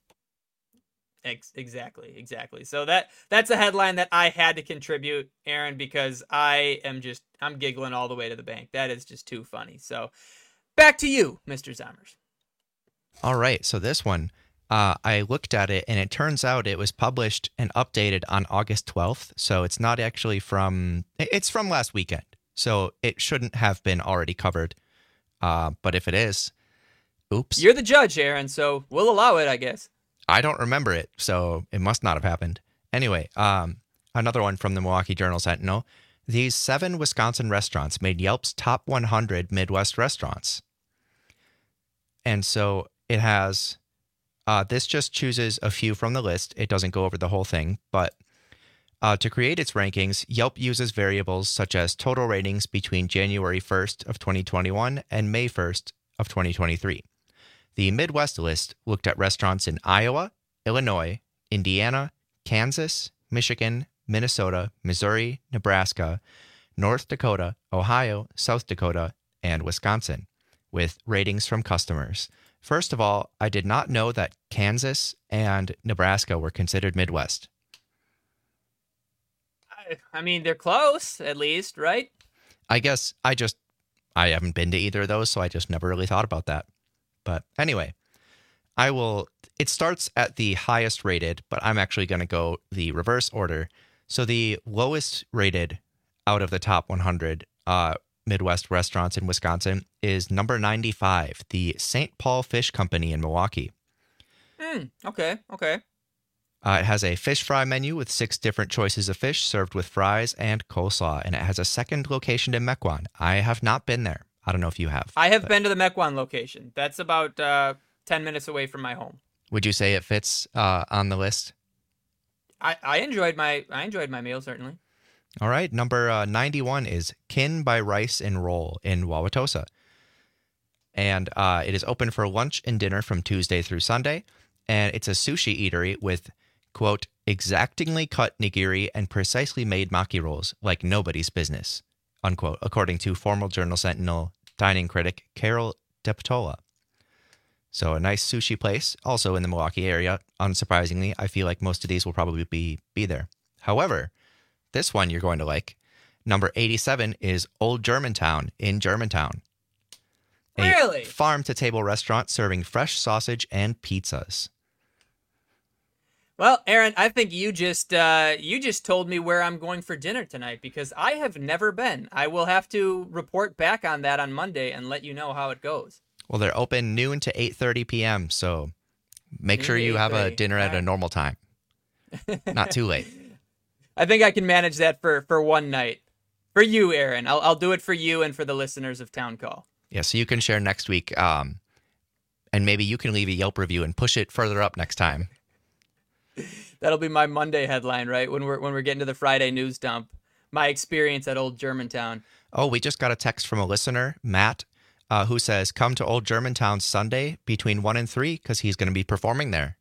Ex- exactly, exactly. So that that's a headline that I had to contribute, Aaron, because I am just, I'm giggling all the way to the bank. That is just too funny. So back to you, Mister Zommers. All right, so this one, uh, I looked at it, and it turns out it was published and updated on August twelfth, so it's not actually from, it's from last weekend, so it shouldn't have been already covered, uh, but if it is, oops. You're the judge, Aaron, so we'll allow it, I guess. I don't remember it, so it must not have happened. Anyway, um, another one from the Milwaukee Journal-Sentinel. These seven Wisconsin restaurants made Yelp's top one hundred Midwest restaurants. And so it has, uh, this just chooses a few from the list. It doesn't go over the whole thing, but uh, to create its rankings, Yelp uses variables such as total ratings between January first of twenty twenty-one and May first of twenty twenty-three. The Midwest list looked at restaurants in Iowa, Illinois, Indiana, Kansas, Michigan, Minnesota, Missouri, Nebraska, North Dakota, Ohio, South Dakota, and Wisconsin, with ratings from customers. First of all, I did not know that Kansas and Nebraska were considered Midwest. I, I mean, they're close, at least, right? I guess I just, I haven't been to either of those, so I just never really thought about that. But anyway, I will, it starts at the highest rated, but I'm actually going to go the reverse order. So the lowest rated out of the top one hundred uh, Midwest restaurants in Wisconsin is number ninety-five, the Saint Paul Fish Company in Milwaukee. Hmm, okay, okay. Uh, it has a fish fry menu with six different choices of fish served with fries and coleslaw, and it has a second location in Mequon. I have not been there. I don't know if you have. I have but... been to the Mequon location. That's about uh, ten minutes away from my home. Would you say it fits uh, on the list? I, I enjoyed my I enjoyed my meal, certainly. All right. Number uh, ninety-one is Kin by Rice and Roll in Wauwatosa. And uh, it is open for lunch and dinner from Tuesday through Sunday. And it's a sushi eatery with, quote, exactingly cut nigiri and precisely made maki rolls like nobody's business, unquote, according to former Journal Sentinel dining critic Carol DePatola. So a nice sushi place, also in the Milwaukee area. Unsurprisingly, I feel like most of these will probably be, be there. However, this one you're going to like. Number eighty-seven is Old Germantown in Germantown. A really? farm-to-table restaurant serving fresh sausage and pizzas. Well, Aaron, I think you just uh, you just told me where I'm going for dinner tonight, because I have never been. I will have to report back on that on Monday and let you know how it goes. Well, they're open noon to eight thirty p.m., so make sure you have a dinner at a normal time. Not too late. I think I can manage that for, for one night. For you, Aaron. I'll I'll do it for you and for the listeners of Town Call. Yeah, so you can share next week, um, and maybe you can leave a Yelp review and push it further up next time. That'll be my Monday headline, right? When we're when we're getting to the Friday news dump. My experience at Old Germantown. Oh, we just got a text from a listener, Matt, uh, who says, come to Old Germantown Sunday between one and three because he's going to be performing there.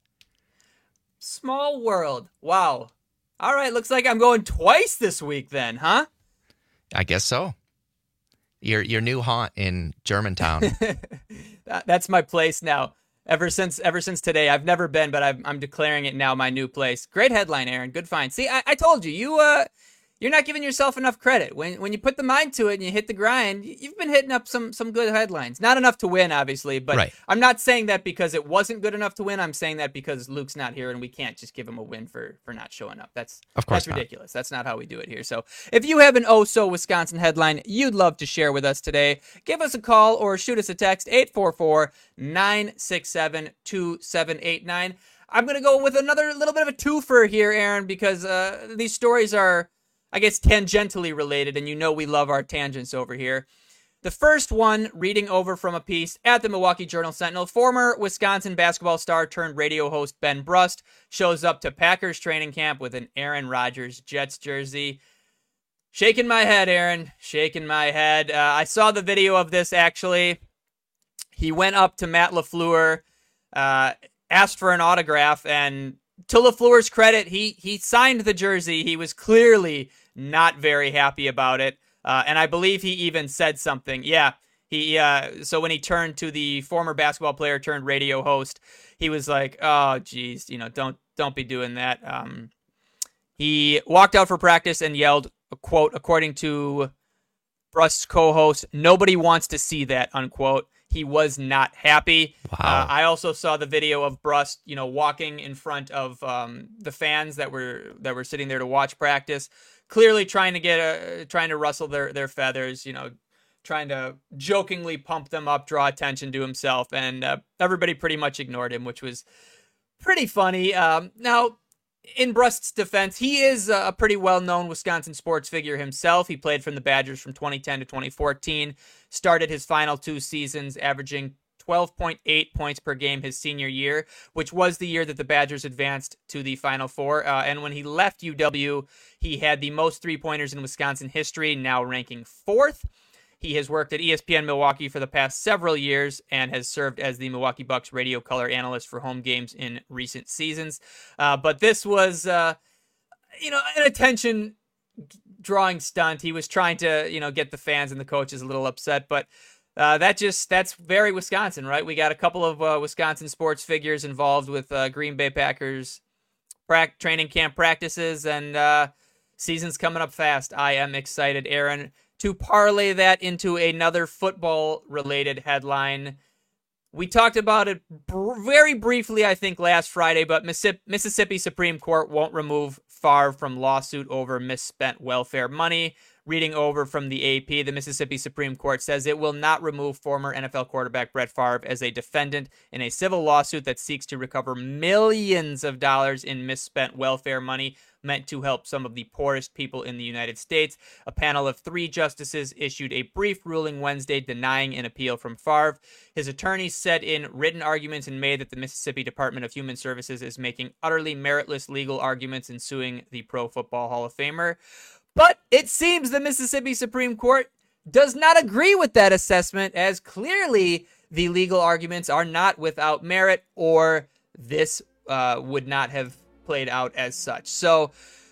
Small world. Wow. All right, looks like I'm going twice this week then, huh? I guess so. Your your new haunt in Germantown. that, that's my place now. Ever since ever since today, I've never been, but I'm, I'm declaring it now my new place. Great headline, Aaron. Good find. See, I, I told you, you uh, you're not giving yourself enough credit. When when you put the mind to it and you hit the grind, you've been hitting up some some good headlines. Not enough to win, obviously, but right. I'm not saying that because it wasn't good enough to win. I'm saying that because Luke's not here and we can't just give him a win for for not showing up. That's of course that's ridiculous. Not. That's not how we do it here. So if you have an oh so Wisconsin headline you'd love to share with us today, give us a call or shoot us a text eight four four, nine six seven, two seven eight nine. I'm going to go with another little bit of a twofer here, Aaron, because uh, these stories are, I guess, tangentially related, and you know we love our tangents over here. The first one, reading over from a piece at the Milwaukee Journal-Sentinel, former Wisconsin basketball star turned radio host Ben Brust shows up to Packers training camp with an Aaron Rodgers Jets jersey. Shaking my head, Aaron. Shaking my head. Uh, I saw the video of this, actually. He went up to Matt LaFleur, uh, asked for an autograph, and to LaFleur's credit, he he signed the jersey. He was clearly not very happy about it. Uh, and I believe he even said something. Yeah, he. Uh, so when he turned to the former basketball player turned radio host, he was like, "Oh, geez, you know, don't don't be doing that." Um, he walked out for practice and yelled, a quote, according to Brust's co-host, "Nobody wants to see that," unquote. He was not happy. Wow. Uh, I also saw the video of Brust, you know, walking in front of um, the fans that were that were sitting there to watch practice, clearly trying to get a, trying to rustle their their feathers, you know, trying to jokingly pump them up, draw attention to himself, and uh, everybody pretty much ignored him, which was pretty funny. Um, now, in Brust's defense, he is a pretty well-known Wisconsin sports figure himself. He played from the Badgers from twenty ten to twenty fourteen, started his final two seasons averaging twelve point eight points per game his senior year, which was the year that the Badgers advanced to the Final Four. Uh, and when he left U W, he had the most three-pointers in Wisconsin history, now ranking fourth. He has worked at E S P N Milwaukee for the past several years and has served as the Milwaukee Bucks radio color analyst for home games in recent seasons. Uh, but this was, uh, you know, an attention-drawing stunt. He was trying to, you know, get the fans and the coaches a little upset, but uh, that just, that's very Wisconsin, right? We got a couple of uh, Wisconsin sports figures involved with uh, Green Bay Packers pra- training camp practices, and uh, season's coming up fast. I am excited, Aaron. To parlay that into another football-related headline, we talked about it br- very briefly, I think, last Friday, but Mississippi, Mississippi Supreme Court won't remove Favre from lawsuit over misspent welfare money. Reading over from the A P, the Mississippi Supreme Court says it will not remove former N F L quarterback Brett Favre as a defendant in a civil lawsuit that seeks to recover millions of dollars in misspent welfare money meant to help some of the poorest people in the United States. A panel of three justices issued a brief ruling Wednesday denying an appeal from Favre. His attorneys said in written arguments in May that the Mississippi Department of Human Services is making utterly meritless legal arguments in suing the Pro Football Hall of Famer. But it seems the Mississippi Supreme Court does not agree with that assessment, as clearly the legal arguments are not without merit, or this uh, would not have played out as such. So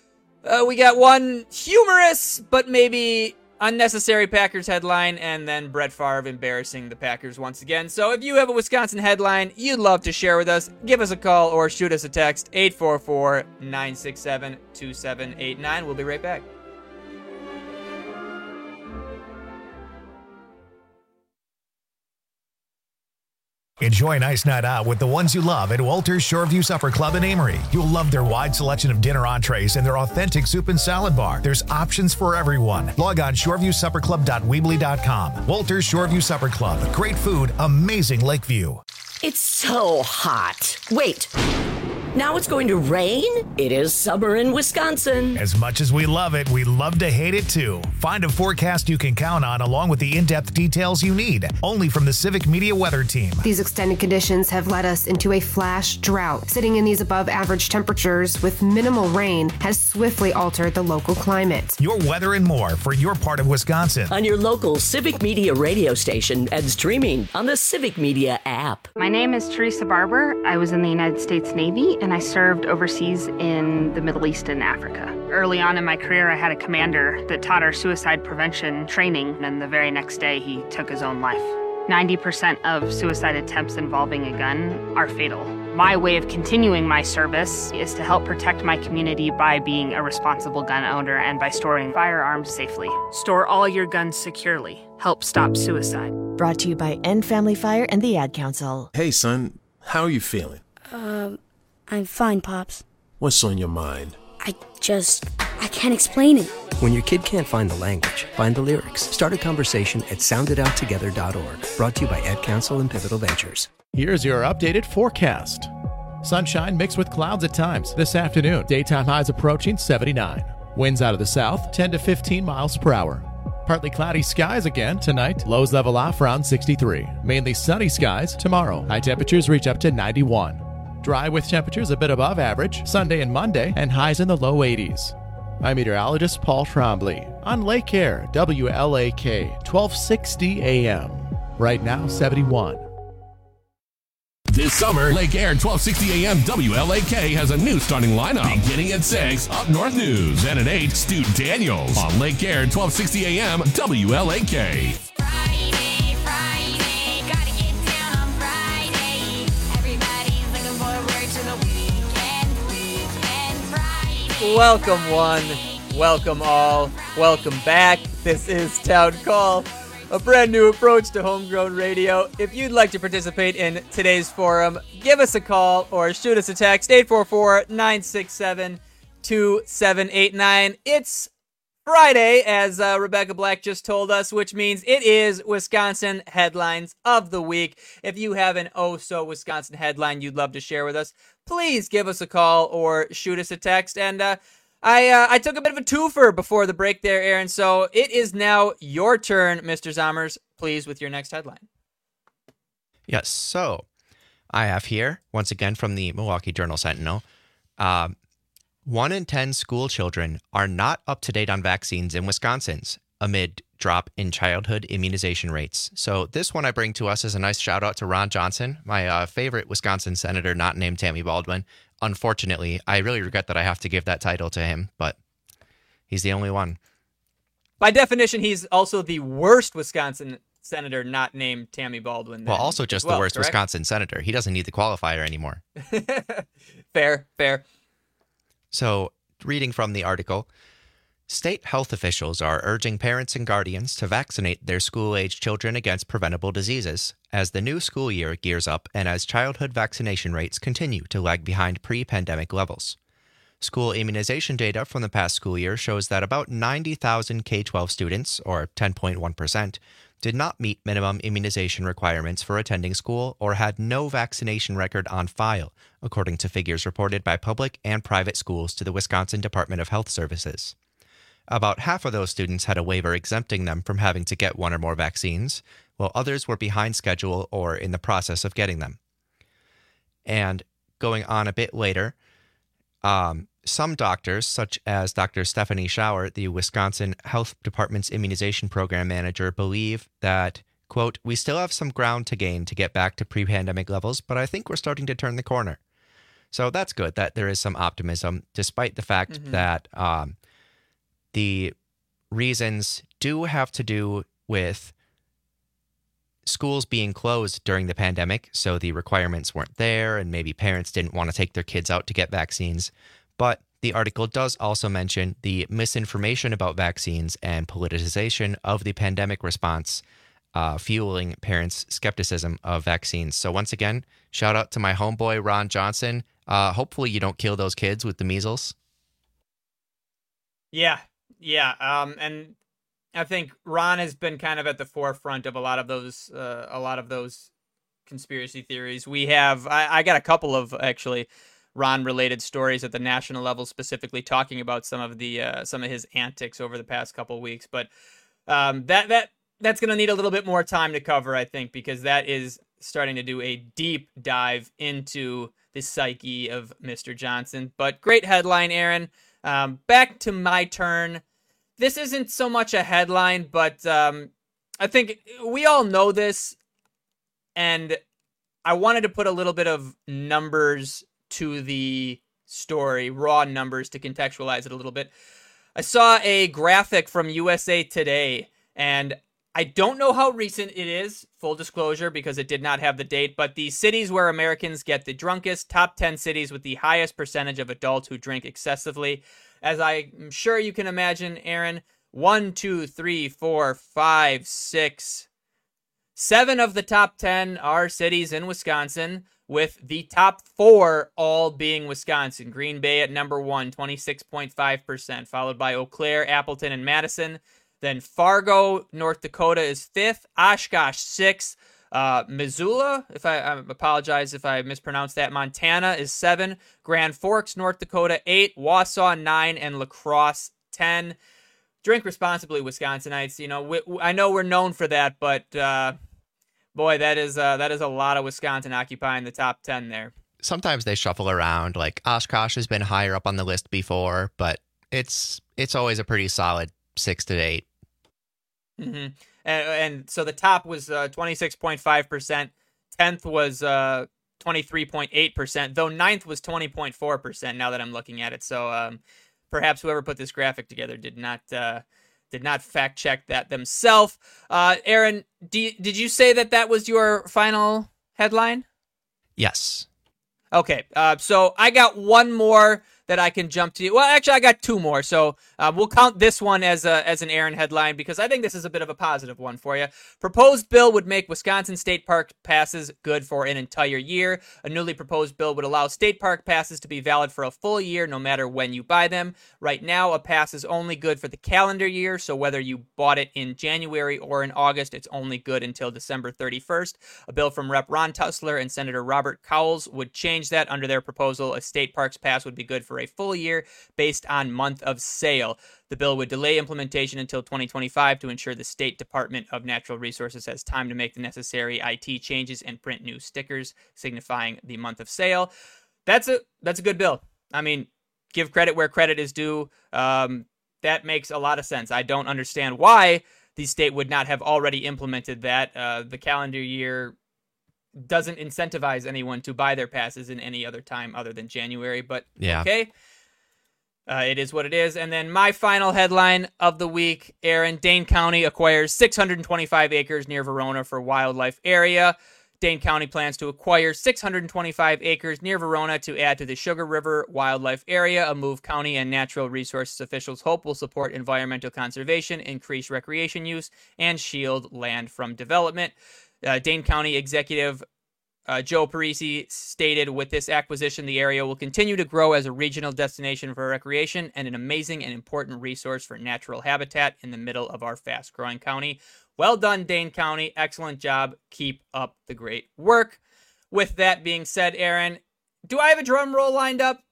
uh, we got one humorous but maybe unnecessary Packers headline, and then Brett Favre embarrassing the Packers once again. So if you have a Wisconsin headline you'd love to share with us, give us a call or shoot us a text, eight four four, nine six seven, two seven eight nine. We'll be right back. Enjoy a nice night out with the ones you love at Walter's Shoreview Supper Club in Amory. You'll love their wide selection of dinner entrees and their authentic soup and salad bar. There's options for everyone. Log on shoreview supper club dot weebly dot com. Walter's Shoreview Supper Club. Great food, amazing Lakeview. It's so hot. Wait. Now it's going to rain? It is summer in Wisconsin. As much as we love it, we love to hate it too. Find a forecast you can count on along with the in-depth details you need. Only from the Civic Media Weather Team. These extended conditions have led us into a flash drought. Sitting in these above average temperatures with minimal rain has swiftly altered the local climate. Your weather and more for your part of Wisconsin. On your local Civic Media radio station and streaming on the Civic Media app. My name is Teresa Barber. I was in the United States Navy, and I served overseas in the Middle East and Africa. Early on in my career, I had a commander that taught our suicide prevention training, and the very next day, he took his own life. ninety percent of suicide attempts involving a gun are fatal. My way of continuing my service is to help protect my community by being a responsible gun owner and by storing firearms safely. Store all your guns securely. Help stop suicide. Brought to you by End Family Fire and the Ad Council. Hey, son, how are you feeling? Um, I'm fine, Pops. What's on your mind? I just, I can't explain it. When your kid can't find the language, find the lyrics. Start a conversation at sound it out together dot org. Brought to you by Ad Council and Pivotal Ventures. Here's your updated forecast. Sunshine mixed with clouds at times. This afternoon, daytime highs approaching seventy-nine. Winds out of the south, ten to fifteen miles per hour. Partly cloudy skies again tonight. Lows level off around sixty-three. Mainly sunny skies tomorrow. High temperatures reach up to ninety-one. Dry with temperatures a bit above average Sunday and Monday and highs in the low eighties. I'm meteorologist Paul Trombley on Lake Air, W L A K, twelve sixty A M. Right now, seventy-one. This summer, Lake Air twelve sixty A M W L A K has a new starting lineup. Beginning at six, Up North News. And at eight, Stu Daniels. On Lake Air twelve sixty A M W L A K. Friday, Friday, gotta get down on Friday. Everybody's looking forward to the weekend, weekend, Friday. Welcome one, welcome all, welcome back. This is Town Call, a brand new approach to homegrown radio. If you'd like to participate in today's forum, give us a call or shoot us a text, eight four four, nine six seven, two seven eight nine. It's Friday, as uh, Rebecca Black just told us, which means it is Wisconsin Headlines of the Week. If you have an oh-so-Wisconsin headline you'd love to share with us, please give us a call or shoot us a text. And uh, I uh, I took a bit of a twofer before the break there, Aaron, so it is now your turn, Mister Zommers, please, with your next headline. Yes, so I have here, once again from the Milwaukee Journal-Sentinel, um, one in ten school children are not up to date on vaccines in Wisconsin's amid drop in childhood immunization rates. So this one I bring to us as a nice shout out to Ron Johnson, my uh, favorite Wisconsin senator not named Tammy Baldwin. Unfortunately, I really regret that I have to give that title to him, but he's the only one. By definition, he's also the worst Wisconsin senator not named Tammy Baldwin. Well, also just well, the worst correct? Wisconsin senator. He doesn't need the qualifier anymore. Fair, fair. So, reading from the article, state health officials are urging parents and guardians to vaccinate their school-age children against preventable diseases as the new school year gears up and as childhood vaccination rates continue to lag behind pre-pandemic levels. School immunization data from the past school year shows that about ninety thousand K twelve students, or ten point one percent, did not meet minimum immunization requirements for attending school or had no vaccination record on file, according to figures reported by public and private schools to the Wisconsin Department of Health Services. About half of those students had a waiver exempting them from having to get one or more vaccines, while others were behind schedule or in the process of getting them. And going on a bit later, um, some doctors, such as Doctor Stephanie Schauer, the Wisconsin Health Department's immunization program manager, believe that, quote, we still have some ground to gain to get back to pre-pandemic levels, but I think we're starting to turn the corner. So that's good that there is some optimism, despite the fact mm-hmm. that um, the reasons do have to do with schools being closed during the pandemic, so the requirements weren't there, and maybe parents didn't want to take their kids out to get vaccines. But the article does also mention the misinformation about vaccines and politicization of the pandemic response, uh, fueling parents' skepticism of vaccines. So once again, shout out to my homeboy, Ron Johnson. Uh, hopefully you don't kill those kids with the measles. Yeah, yeah. Um, and I think Ron has been kind of at the forefront of a lot of those, uh, a lot of those conspiracy theories. We have, I, I got a couple of actually Ron-related stories at the national level, specifically talking about some of the uh, some of his antics over the past couple of weeks. But um, that that that's going to need a little bit more time to cover, I think, because that is starting to do a deep dive into the psyche of Mister Johnson. But great headline, Aaron. Um, back to my turn. This isn't so much a headline, but um, I think we all know this, and I wanted to put a little bit of numbers to the story, raw numbers to contextualize it a little bit. I saw a graphic from U S A Today, and I don't know how recent it is, full disclosure, because it did not have the date, but the cities where Americans get the drunkest, top ten cities with the highest percentage of adults who drink excessively. As I'm sure you can imagine, Aaron, one, two, three, four, five, six, seven of the top ten are cities in Wisconsin, with the top four all being Wisconsin. Green Bay at number one, twenty-six point five percent, followed by Eau Claire, Appleton, and Madison. Then Fargo, North Dakota is fifth. Oshkosh, sixth. Uh, Missoula, if I, I apologize if I mispronounced that. Montana is seven. Grand Forks, North Dakota, eight. Wausau, nine. And La Crosse, ten. Drink responsibly, Wisconsinites. You know, we, I know we're known for that, but uh, boy, that is uh, that is a lot of Wisconsin occupying the top ten there. Sometimes they shuffle around. Like Oshkosh has been higher up on the list before, but it's it's always a pretty solid six to eight. Mm-hmm. And, and so the top was uh, twenty-six point five percent. tenth was uh, twenty-three point eight percent, though ninth was twenty point four percent now that I'm looking at it. So um, perhaps whoever put this graphic together did not uh, did not fact check that themselves. Uh, Aaron, do, did you say that that was your final headline? Yes. Okay, uh, so I got one more that I can jump to. Well, actually, I got two more, so uh, we'll count this one as a as an Aaron headline because I think this is a bit of a positive one for you. Proposed bill would make Wisconsin state park passes good for an entire year. A newly proposed bill would allow state park passes to be valid for a full year no matter when you buy them. Right now, a pass is only good for the calendar year, so whether you bought it in January or in August, it's only good until December thirty-first. A bill from Representative Ron Tussler and Senator Robert Cowles would change that. Under their proposal, a state parks pass would be good for a full year based on month of sale. The bill would delay implementation until twenty twenty-five to ensure the State Department of Natural Resources has time to make the necessary I T changes and print new stickers signifying the month of sale. That's a that's a good bill. I mean, give credit where credit is due. Um, that makes a lot of sense. I don't understand why the state would not have already implemented that. Uh, the calendar year doesn't incentivize anyone to buy their passes in any other time other than January, but yeah. Okay. Uh, it is what it is. And then my final headline of the week, Aaron, Dane County acquires six hundred twenty-five acres near Verona for wildlife area. Dane County plans to acquire six hundred twenty-five acres near Verona to add to the Sugar River wildlife area, a move county and natural resources officials hope will support environmental conservation, increase recreation use, and shield land from development. Uh, Dane County Executive uh, Joe Parisi stated, with this acquisition, the area will continue to grow as a regional destination for recreation and an amazing and important resource for natural habitat in the middle of our fast-growing county. Well done, Dane County. Excellent job. Keep up the great work. With that being said, Aaron, do I have a drum roll lined up?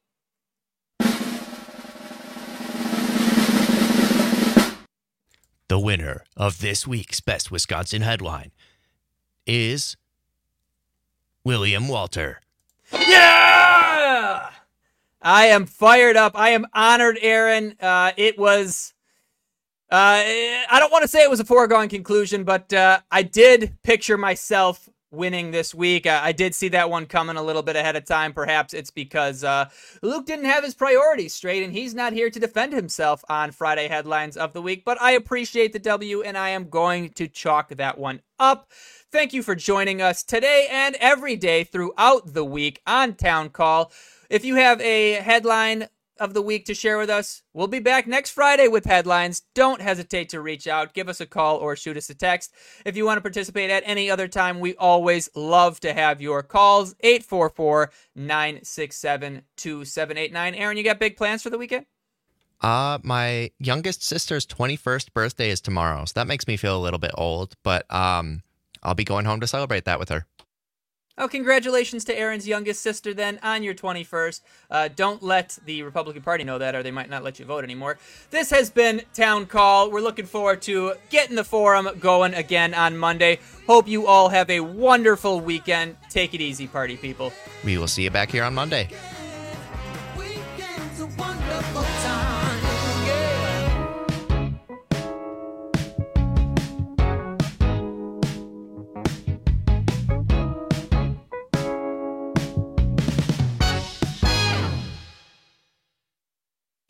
The winner of this week's Best Wisconsin Headline is William Walter. Yeah! I am fired up. I am honored, Aaron. Uh, it was, uh, I don't want to say it was a foregone conclusion, but uh, I did picture myself winning this week. I, I did see that one coming a little bit ahead of time. Perhaps it's because uh, Luke didn't have his priorities straight, and he's not here to defend himself on Friday Headlines of the Week. But I appreciate the W, and I am going to chalk that one up. Thank you for joining us today and every day throughout the week on Town Call. If you have a headline of the week to share with us, we'll be back next Friday with headlines. Don't hesitate to reach out, give us a call, or shoot us a text. If you want to participate at any other time, we always love to have your calls. eight four four, nine six seven, two seven eight nine. Aaron, you got big plans for the weekend? Uh, my youngest sister's twenty-first birthday is tomorrow, so that makes me feel a little bit old, but um, I'll be going home to celebrate that with her. Oh, congratulations to Aaron's youngest sister then on your twenty-first. Uh, don't let the Republican Party know that, or they might not let you vote anymore. This has been Town Call. We're looking forward to getting the forum going again on Monday. Hope you all have a wonderful weekend. Take it easy, party people. We will see you back here on Monday.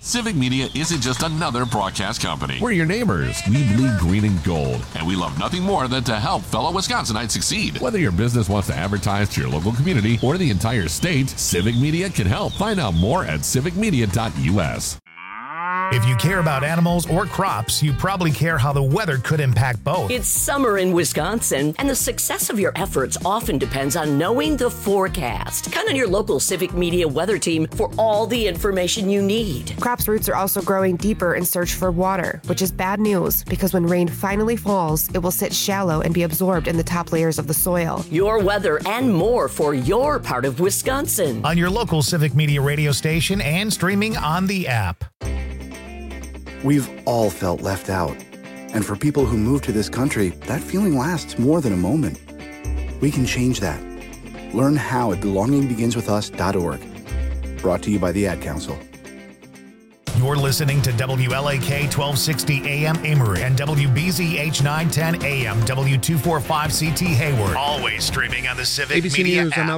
Civic Media isn't just another broadcast company. We're your neighbors. We bleed green and gold, and we love nothing more than to help fellow Wisconsinites succeed. Whether your business wants to advertise to your local community or the entire state, Civic Media can help. Find out more at civic media dot U S. If you care about animals or crops, you probably care how the weather could impact both. It's summer in Wisconsin, and the success of your efforts often depends on knowing the forecast. Count on your local Civic Media weather team for all the information you need. Crops' roots are also growing deeper in search for water, which is bad news because when rain finally falls, it will sit shallow and be absorbed in the top layers of the soil. Your weather and more for your part of Wisconsin. On your local Civic Media radio station and streaming on the app. We've all felt left out. And for people who move to this country, that feeling lasts more than a moment. We can change that. Learn how at belonging begins with us dot org. Brought to you by the Ad Council. You're listening to W L A K twelve sixty A M Amory and W B Z H nine ten A M W two forty-five C T Hayward. Always streaming on the Civic A B C Media News, app. I'm